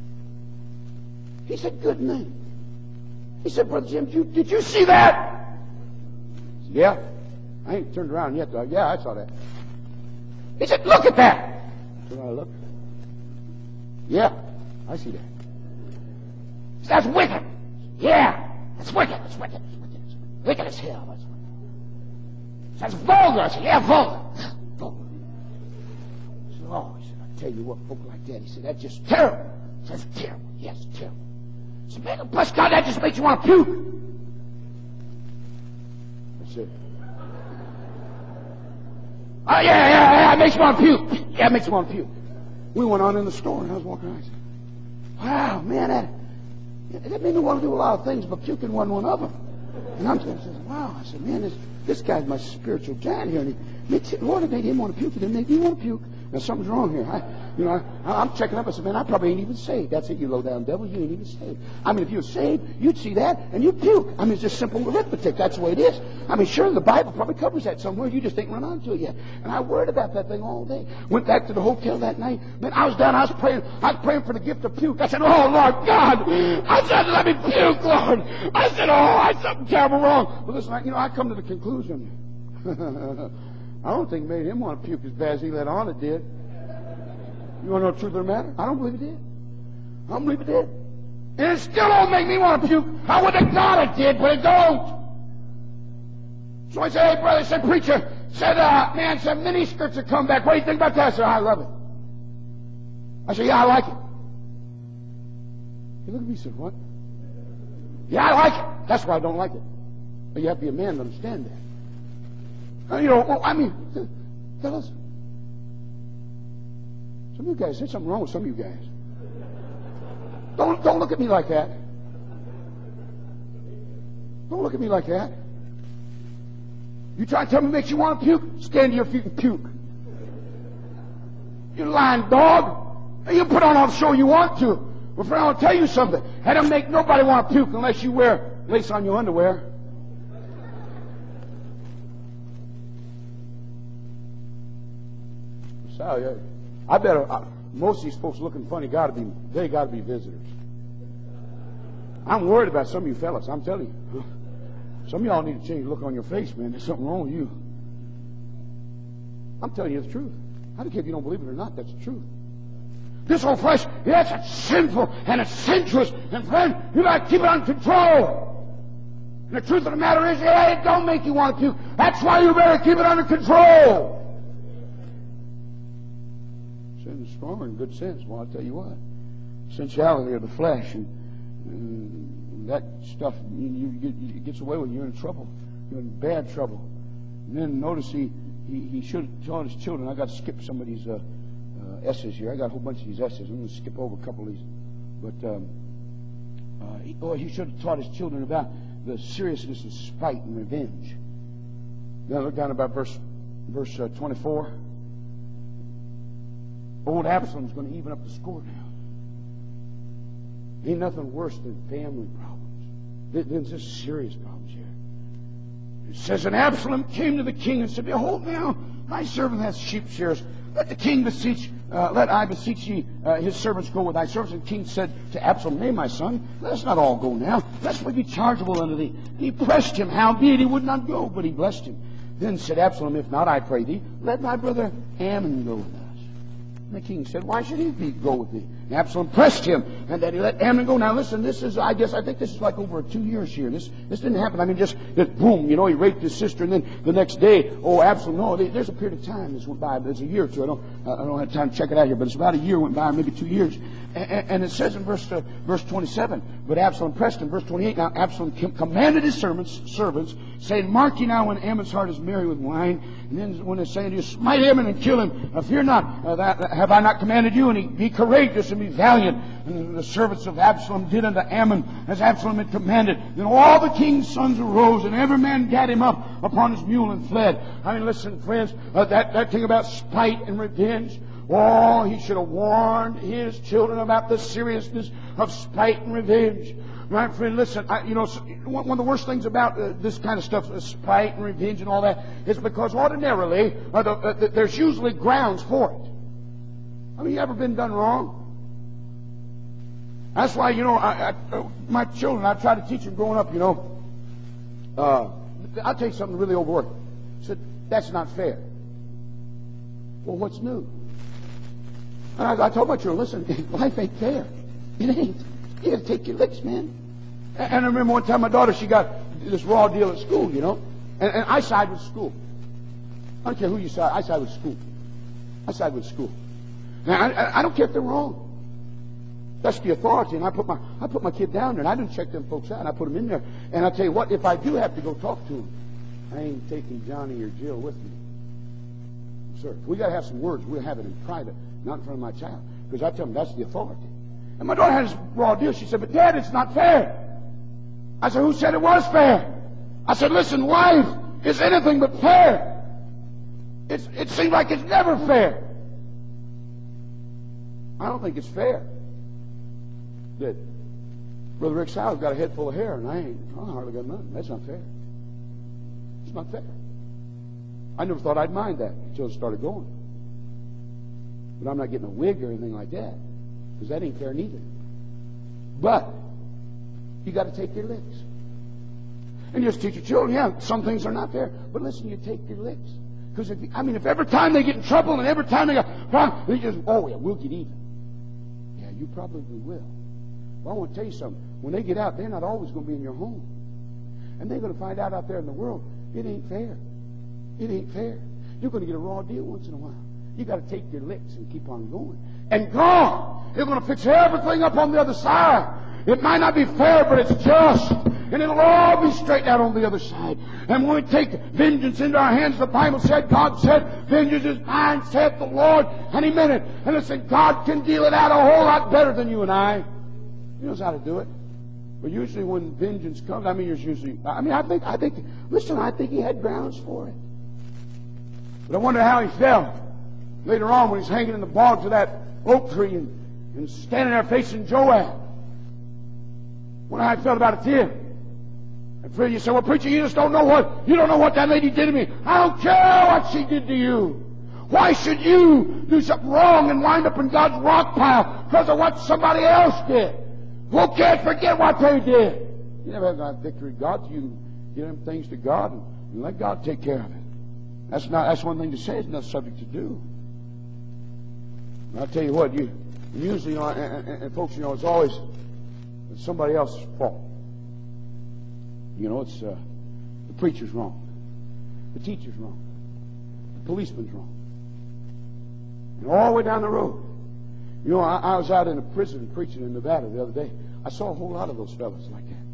He said, good name. He said, Brother Jim, did you, did you see that? I said, yeah. I ain't turned around yet, though. Yeah, I saw that. He said, look at that. So I looked. Yeah, I see that. He said, that's wicked. Yeah, that's wicked. That's wicked. That's wicked. That's wicked as hell. That's wicked. That's vulgar. I said, yeah, vulgar. Vulgar. He said, oh, he said, I tell you what, folk like that. He said, that's just terrible. He said, that's terrible. Yes, terrible. He said, man, bless God, that just makes you want to puke. said. Oh, yeah, yeah, yeah, it makes me want to puke. Yeah, it makes me want to puke. We went on in the store, and I was walking around. I said, wow, man, that, that made me want to do a lot of things, but puking wasn't one of them. And I'm saying, wow. I said, man, this, this guy's my spiritual giant here. And he, the Lord made him want to puke. It didn't make me want to puke. Now, something's wrong here. I, you know, I, I'm checking up. I said, man, I probably ain't even saved. That's it, you low-down devil. You ain't even saved. I mean, if you were saved, you'd see that, and you'd puke. I mean, it's just simple arithmetic. That's the way it is. I mean, sure, the Bible probably covers that somewhere. You just ain't run onto it yet. And I worried about that thing all day. Went back to the hotel that night. Man, I was down. I was praying. I was praying for the gift of puke. I said, oh, Lord God. I said, let me puke, Lord. I said, oh, I said something terrible wrong. But listen, I, you know, I come to the conclusion. I don't think it made him want to puke as bad as he let on it did. You want to know the truth of the matter? I don't believe it did. I don't believe it did. And it still don't make me want to puke. I would have thought it did, but it don't. So I said, hey, brother, said, preacher, said, uh, man, said, miniskirts have come back. What do you think about that? I said, I love it. I said, yeah, I like it. He looked at me and said, what? Yeah, I like it. That's why I don't like it. But you have to be a man to understand that. Uh, you know, well, I mean, fellas, some of you guys, there's something wrong with some of you guys. Don't, don't look at me like that. Don't look at me like that. You try to tell me it makes you want to puke? Stand to your feet and puke. You lying dog. You put on all the show you want to. Well, friend, I'll tell you something. That don't make nobody want to puke unless you wear lace on your underwear. So, I bet uh, most of these folks looking funny got to be, they got to be visitors. I'm worried about some of you fellas. I'm telling you. Some of y'all need to change the look on your face, man. There's something wrong with you. I'm telling you the truth. I don't care if you don't believe it or not. That's the truth. This old flesh, yes, it's sinful and it's sensuous. And friend, you got to keep it under control. And the truth of the matter is, yeah, it don't make you want to puke. That's why you better keep it under control. Sin is stronger than good sense. Well, I'll tell you what. Sensuality of the flesh and, and that stuff, you, you, you, it gets away with you. You're in trouble. You're in bad trouble. And then notice he, he, he should have taught his children. I got to skip some of these uh, uh, S's here. I got a whole bunch of these S's. I'm going to skip over a couple of these. But um, uh, he, oh, he should have taught his children about the seriousness of spite and revenge. Now look down about verse, verse uh, twenty-four. Old Absalom's going to even up the score now. Ain't nothing worse than family problems. There's just serious problems here. It says, and Absalom came to the king and said, behold now, my servant hath sheep shearers. Let the king beseech, uh, let I beseech ye, uh, his servants go with thy servants. And the king said to Absalom, nay, my son, let us not all go now, lest we be chargeable unto thee. And he pressed him, howbeit he would not go, but he blessed him. Then said Absalom, if not, I pray thee, let my brother Ammon go with us. And the king said, why should he be, go with thee? And Absalom pressed him, and then he let Ammon go. Now listen, this is, I guess, I think this is like over two years here. This this didn't happen. I mean, just, just boom, you know, he raped his sister, and then the next day, oh, Absalom, no, there's a period of time this went by. There's a year or two. I don't, I don't have time to check it out here, but it's about a year went by, maybe two years. And, and it says in verse uh, verse twenty-seven, but Absalom pressed him. Verse twenty-eight, now Absalom commanded his servants, servants, saying, mark ye now when Ammon's heart is merry with wine. And then when they're saying to you, smite him and kill him, uh, fear not, uh, that, have I not commanded you? And he, be courageous and be valiant. And the servants of Absalom did unto Ammon as Absalom had commanded. Then all the king's sons arose, and every man gat him up upon his mule and fled. I mean, listen, friends, uh, that, that thing about spite and revenge, oh, he should have warned his children about the seriousness of spite and revenge. My friend, listen, I, you know, one of the worst things about uh, this kind of stuff, uh, spite and revenge and all that, is because ordinarily, uh, the, uh, the, there's usually grounds for it. I mean, you ever been done wrong? That's why, you know, I, I, uh, my children, I try to teach them growing up, you know, uh, I'll tell you something really overworked. I said, that's not fair. Well, what's new? And I, I told my children, listen, life ain't fair. It ain't. You got to take your licks, man. And, and I remember one time my daughter, she got this raw deal at school, you know. And, and I side with school. I don't care who you side. I side with school. I side with school. Now, I, I don't care if they're wrong. That's the authority. And I put my I put my kid down there, and I didn't check them folks out. And I put them in there. And I tell you what, if I do have to go talk to them, I ain't taking Johnny or Jill with me. Sir, if we got to have some words, we'll have it in private, not in front of my child. Because I tell them that's the authority. And my daughter had this raw deal. She said, but Dad, it's not fair. I said, who said it was fair? I said, listen, life is anything but fair. It's, it seems like it's never fair. I don't think it's fair that Brother Rick Sow's got a head full of hair and I ain't. I hardly got nothing. That's not fair. It's not fair. I never thought I'd mind that until it started going. But I'm not getting a wig or anything like that, because that ain't fair neither. But you got to take your licks. And you just teach your children, yeah, some things are not fair. But listen, you take your licks. Because, if you, I mean, if every time they get in trouble and every time they got problem, they just, oh, yeah, we'll get even. Yeah, you probably will. But I want to tell you something. When they get out, they're not always going to be in your home. And they're going to find out out there in the world, it ain't fair. It ain't fair. You're going to get a raw deal once in a while. You got to take your licks and keep on going. And God is going to fix everything up on the other side. It might not be fair, but it's just. And it'll all be straightened out on the other side. And when we take vengeance into our hands, the Bible said, God said, vengeance is mine, saith the Lord. And He meant it. And listen, God can deal it out a whole lot better than you and I. He knows how to do it. But usually when vengeance comes, I mean, there's usually, I mean, I think, I think, listen, I think He had grounds for it. But I wonder how he felt later on when he's hanging in the bogs of that oak tree and, and standing there facing Joab. Wonder how he felt about it then. And for you say, well, preacher, you just don't know what, you don't know what that lady did to me. I don't care what she did to you. Why should you do something wrong and wind up in God's rock pile because of what somebody else did? Who can't forget what they did? You never have that victory, God. You give them things to God and, and let God take care of it. That's not. That's one thing to say. It's another subject to do. And I'll tell you what. You usually, you know, and, and, and folks, you know, it's always somebody else's fault. You know, it's uh, the preacher's wrong, the teacher's wrong, the policeman's wrong, and all the way down the road. You know, I, I was out in a prison preaching in Nevada the other day. I saw a whole lot of those fellas like that.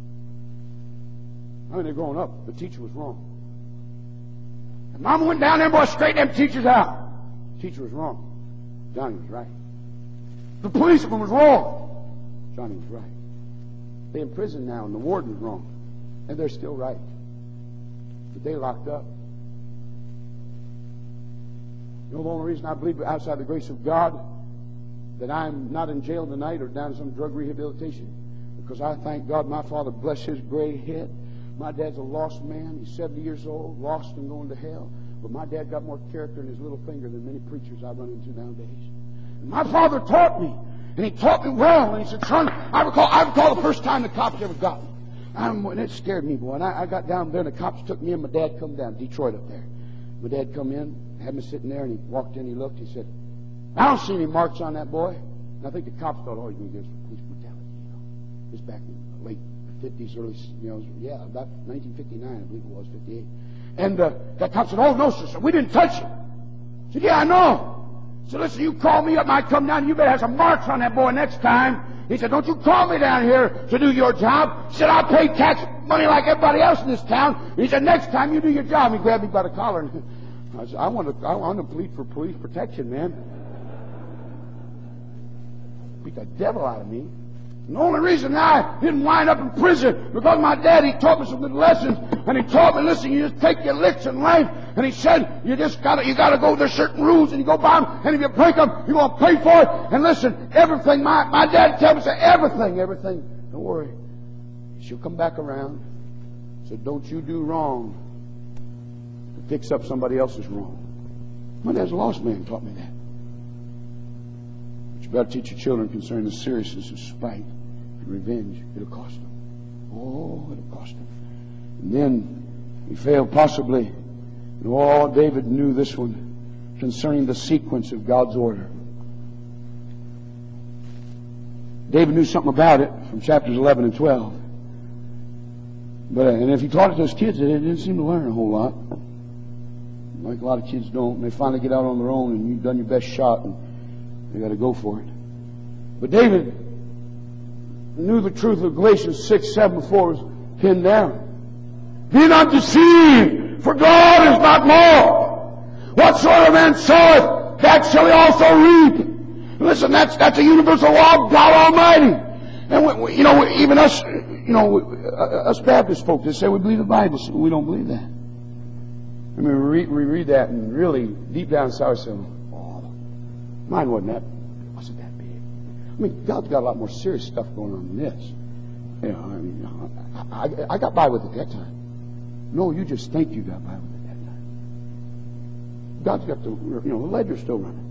I mean, they're growing up. The teacher was wrong. And Mama went down there and boy, straightened them teachers out. The teacher was wrong. Johnny was right. The policeman was wrong. Johnny was right. They're in prison now, and the warden's wrong. And they're still right. But they locked up. You know the only reason I believe outside the grace of God that I'm not in jail tonight or down in some drug rehabilitation? Because I thank God my father bless his gray head. My dad's a lost man. He's seventy years old, lost and going to hell. But my dad got more character in his little finger than many preachers I run into nowadays. And my father taught me. And he taught me well. And he said, son, I recall, I recall the first time the cops ever got me. I'm, and it scared me, boy. And I, I got down there and the cops took me and my dad come down, Detroit up there. My dad come in, had me sitting there, and he walked in, he looked, he said, I don't see any marks on that boy. And I think the cops thought, oh, he's going to get some police brutality. You know, this back in the late fifties, early, you know, yeah, about nineteen fifty-nine, I believe it was, fifty-eight. And uh, that cop said, oh, no, sir, we didn't touch him. I said, yeah, I know. So listen, you call me up, and I come down, you better have some marks on that boy next time. He said, don't you call me down here to do your job. He said, I'll pay tax money like everybody else in this town. He said, next time you do your job. He grabbed me by the collar. And I said, I want to, I want to plead for police protection, man. Beat the devil out of me. And the only reason I didn't wind up in prison because my daddy taught me some good lessons, and he taught me, listen, you just take your licks in life, and he said, you just gotta, you gotta go, there's certain rules, and you go by them, and if you break them, you're gonna pay for it. And listen, everything, my, my dad tell me, say, everything, everything, don't worry. She'll come back around. So don't you do wrong to fix up somebody else's wrong. My dad's a lost man taught me that. But you better teach your children concerning the seriousness of spite and revenge. It'll cost them. Oh, it'll cost them. And then he failed possibly. And oh, David knew this one concerning the sequence of God's order. David knew something about it from chapters eleven and twelve. But and if he taught it to his kids, they didn't seem to learn a whole lot. Like a lot of kids don't. And they finally get out on their own, and you've done your best shot, and they got to go for it. But David knew the truth of Galatians six, seven before it was pinned down. Be not deceived, for God is not mocked. Whatsoever man soweth, that shall he also reap. Listen, that's that's a universal law of God Almighty. And we, we, you know, even us, you know, us Baptist folks that say we believe the Bible, we don't believe that. I mean, we read, we read that, and really deep down inside, we say, "Oh, mine wasn't that, wasn't that big." I mean, God's got a lot more serious stuff going on than this. You know, I mean, I, I, I got by with it that time. No, you just think you got by with it that time. God's got the, you know, the ledger's still running.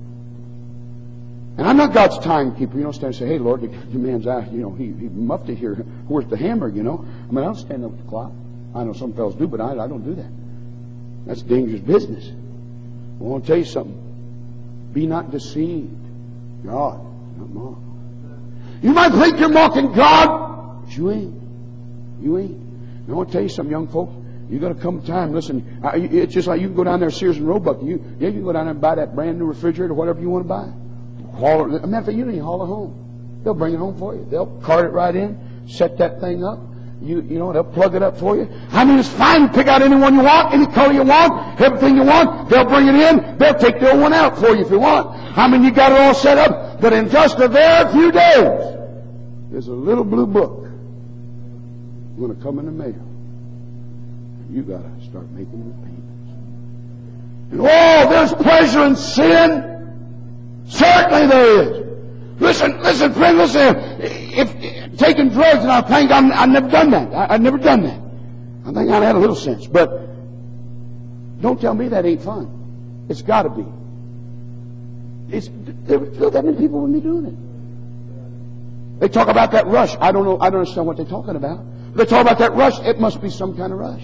And I'm not God's timekeeper. You don't stand and say, "Hey, Lord, the, the man's out, you know, he, he muffed it here. Where's the hammer?" You know, I mean, I don't stand up with the clock. I know some fellows do, but I, I don't do that. That's dangerous business. I want to tell you something. Be not deceived. God is not mocked. You might think you're mocking God, but you ain't. You ain't. And I want to tell you something, young folks. You got to come time. Listen, it's just like you can go down there, Sears and Roebuck. You, yeah, you can go down there and buy that brand new refrigerator, whatever you want to buy. Haul it. As a matter of fact, you don't even haul it home. They'll bring it home for you. They'll cart it right in, set that thing up. You, you know, they'll plug it up for you. I mean, it's fine. You pick out any one you want, any color you want, everything you want. They'll bring it in. They'll take the old one out for you if you want. I mean, you got it all set up. But in just a very few days, there's a little blue book going to come in the mail. And you got to start making the payments. And oh, there's pleasure in sin. Certainly there is. Listen, listen, friend, listen. If, if taking drugs, and I think I'm, I've never done that. I, I've never done that. I think I've had a little sense. But don't tell me that ain't fun. It's got to be. It's, there are that many people wouldn't be doing it. They talk about that rush. I don't know. I don't understand what they're talking about. They talk about that rush. It must be some kind of rush.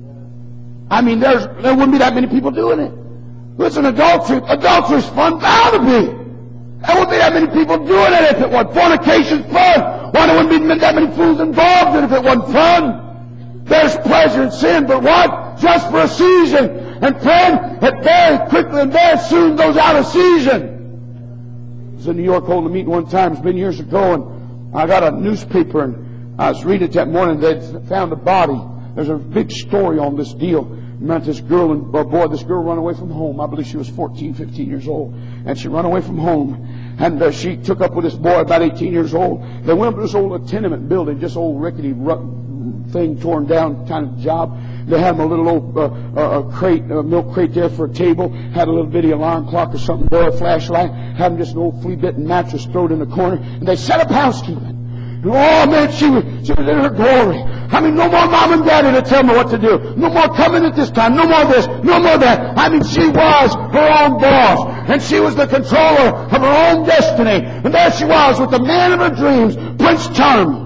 I mean, there's there wouldn't be that many people doing it. Listen, adultery, adultery's fun. Bound to be. There wouldn't be that many people doing it if it wasn't. Fornication's fun. Why there wouldn't be that many fools involved in it if it wasn't fun? There's pleasure in sin, but what? Just for a season. And friend, it very quickly and very soon goes out of season. I was in New York holding a meeting one time. It's been years ago, and I got a newspaper, and I was reading it that morning. They'd found a body. There's a big story on this deal. Meant this girl and uh, boy, this girl run away from home. I believe she was fourteen, fifteen years old, and she run away from home. And uh, she took up with this boy about eighteen years old. They went up to this old tenement building, just old rickety thing, torn down kind of job. They had them a little old uh, uh, crate, uh, milk crate there for a table. Had a little bitty alarm clock or something there, a flashlight. Had them just an old flea-bitten mattress thrown in the corner, and they set up housekeeping. And, oh man, she was she was in her glory. I mean, no more mom and daddy to tell me what to do. No more coming at this time. No more this. No more that. I mean, she was her own boss. And she was the controller of her own destiny. And there she was with the man of her dreams, Prince Charming.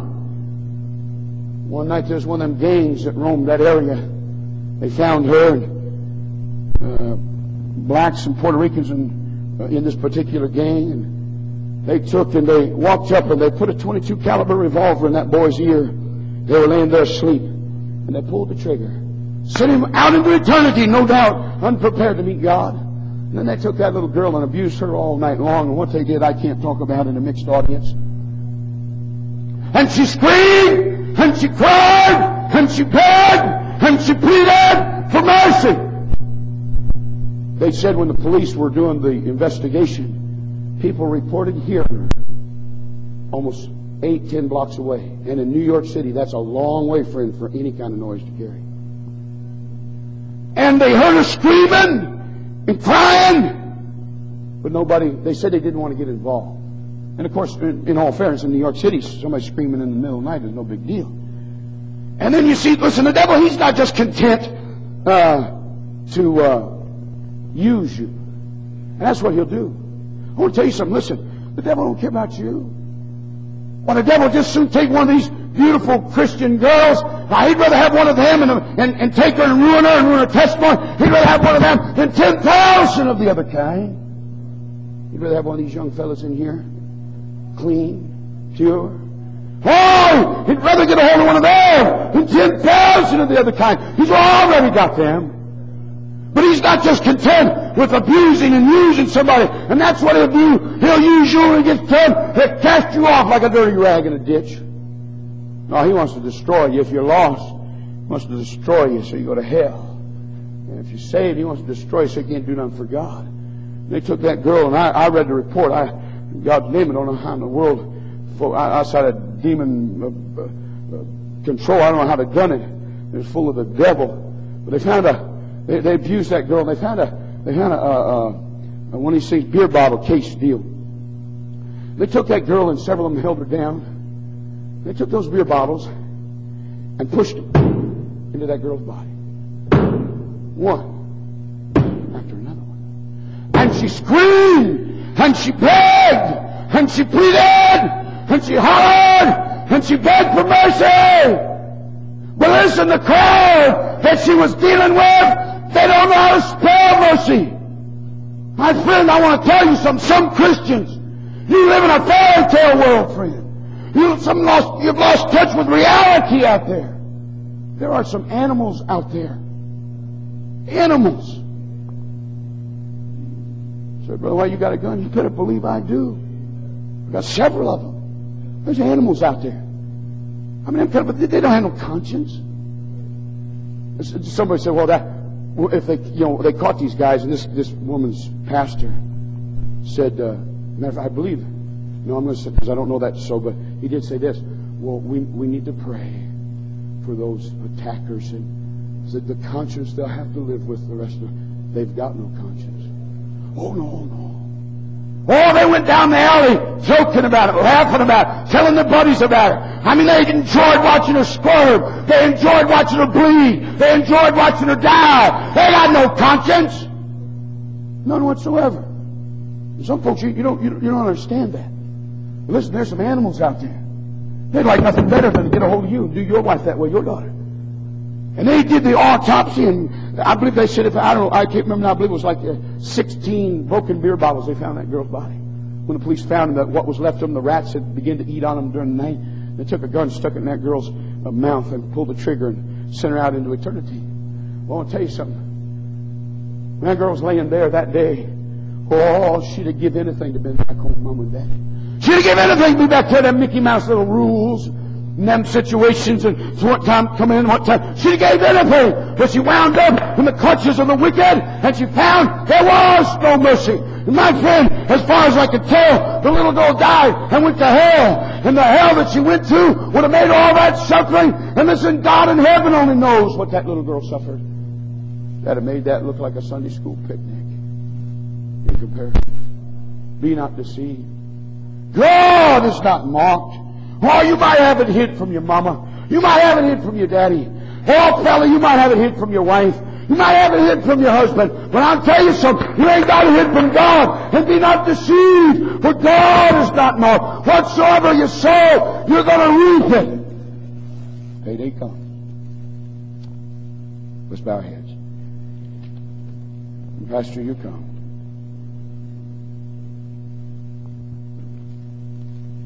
One night there was one of them gangs that roamed that area. They found her, and uh, blacks and Puerto Ricans in, uh, in this particular gang. And they took and they walked up and they put a twenty-two caliber revolver in that boy's ear. They were laying there asleep, and they pulled the trigger. Sent him out into eternity, no doubt, unprepared to meet God. And then they took that little girl and abused her all night long, and what they did I can't talk about in a mixed audience. And she screamed, and she cried, and she begged, and she pleaded for mercy. They said when the police were doing the investigation, people reported hearing her almost eight, ten blocks away. And in New York City, that's a long way, friend, for any kind of noise to carry. And they heard her screaming and crying, but nobody, they said they didn't want to get involved. And of course, in, in all fairness, in New York City, somebody screaming in the middle of the night is no big deal. And then you see, listen, the devil, he's not just content uh, to uh, use you. And that's what he'll do. I want to tell you something. Listen, the devil don't care about you. Well, the devil just soon take one of these beautiful Christian girls. Now, he'd rather have one of them and, and, and take her and ruin her and ruin her testimony. He'd rather have one of them than ten thousand of the other kind. He'd rather have one of these young fellas in here, clean, pure. Oh, he'd rather get a hold of one of them than ten thousand of the other kind. He's already got them. But he's not just content with abusing and using somebody. And that's what he'll do. He'll use you when he gets done. He'll cast you off like a dirty rag in a ditch. No, he wants to destroy you if you're lost. wants to destroy you so you go to hell. And if you're saved, He wants to destroy you so you can't do nothing for God. And they took that girl, and I, I read the report. I, God's name, I don't know how in the world, for, outside of demon uh, uh, control, I don't know how they done it. It was full of the devil. But they found a, they, they abused that girl, and they found a, they found a, a, a one of these things, beer bottle case deal. They took that girl, and several of them held her down. They took those beer bottles and pushed them into that girl's body. One after another one. And she screamed, and she begged, and she pleaded, and she hollered, and she begged for mercy. But listen, the crowd that she was dealing with, they don't know how to spell mercy. My friend, I want to tell you something. Some Christians, you live in a fairy tale world, friend. You, some lost, you've lost touch with reality out there. There are some animals out there. Animals. So, brother, why you got a gun? You better believe I do. I've got several of them. There's animals out there. I mean, but they don't have no conscience. Somebody said, well, that, if they, you know, they caught these guys, and this, this woman's pastor said, uh, matter of fact, I believe, no, I'm going to say, because I don't know that so, but he did say this, well, we, we need to pray for those attackers, and said the conscience they'll have to live with the rest of them. They've got no conscience. Oh, no, no. Oh, they went down the alley joking about it, laughing about it, telling their buddies about it. I mean, they enjoyed watching her squirm. They enjoyed watching her bleed. They enjoyed watching her die. They got no conscience. None whatsoever. Some folks, you, you, don't, you, you don't understand that. But listen, there's some animals out there. They'd like nothing better than to get a hold of you and do your wife that way, your daughter. And they did the autopsy, and I believe they said, if I don't know, I can't remember now, I believe it was like uh, sixteen broken beer bottles they found in that girl's body. When the police found them, that what was left of them, the rats had begun to eat on them during the night. They took a gun, stuck it in that girl's uh, mouth, and pulled the trigger and sent her out into eternity. Well, I'll tell you something. When that girl was laying there that day, oh, she'd have given anything to be back home with Mom and Dad. She'd have given anything to be back to them Mickey Mouse little rules. In them situations, and what time come in, what time. She gave anything, but she wound up in the clutches of the wicked, and she found there was no mercy. And my friend, as far as I could tell, the little girl died and went to hell. And the hell that she went to would have made all that suffering. And listen, God in heaven only knows what that little girl suffered. That'd have made that look like a Sunday school picnic. In comparison. Be not deceived. God is not mocked. Oh, you might have it hid from your mama. You might have it hid from your daddy. Oh, fella, you might have it hid from your wife. You might have it hid from your husband. But I'll tell you something. You ain't got it hid from God. And be not deceived. For God is not mocked. Whatsoever you sow, you're going to reap it. Payday comes. Let's bow our heads. And Pastor, you come.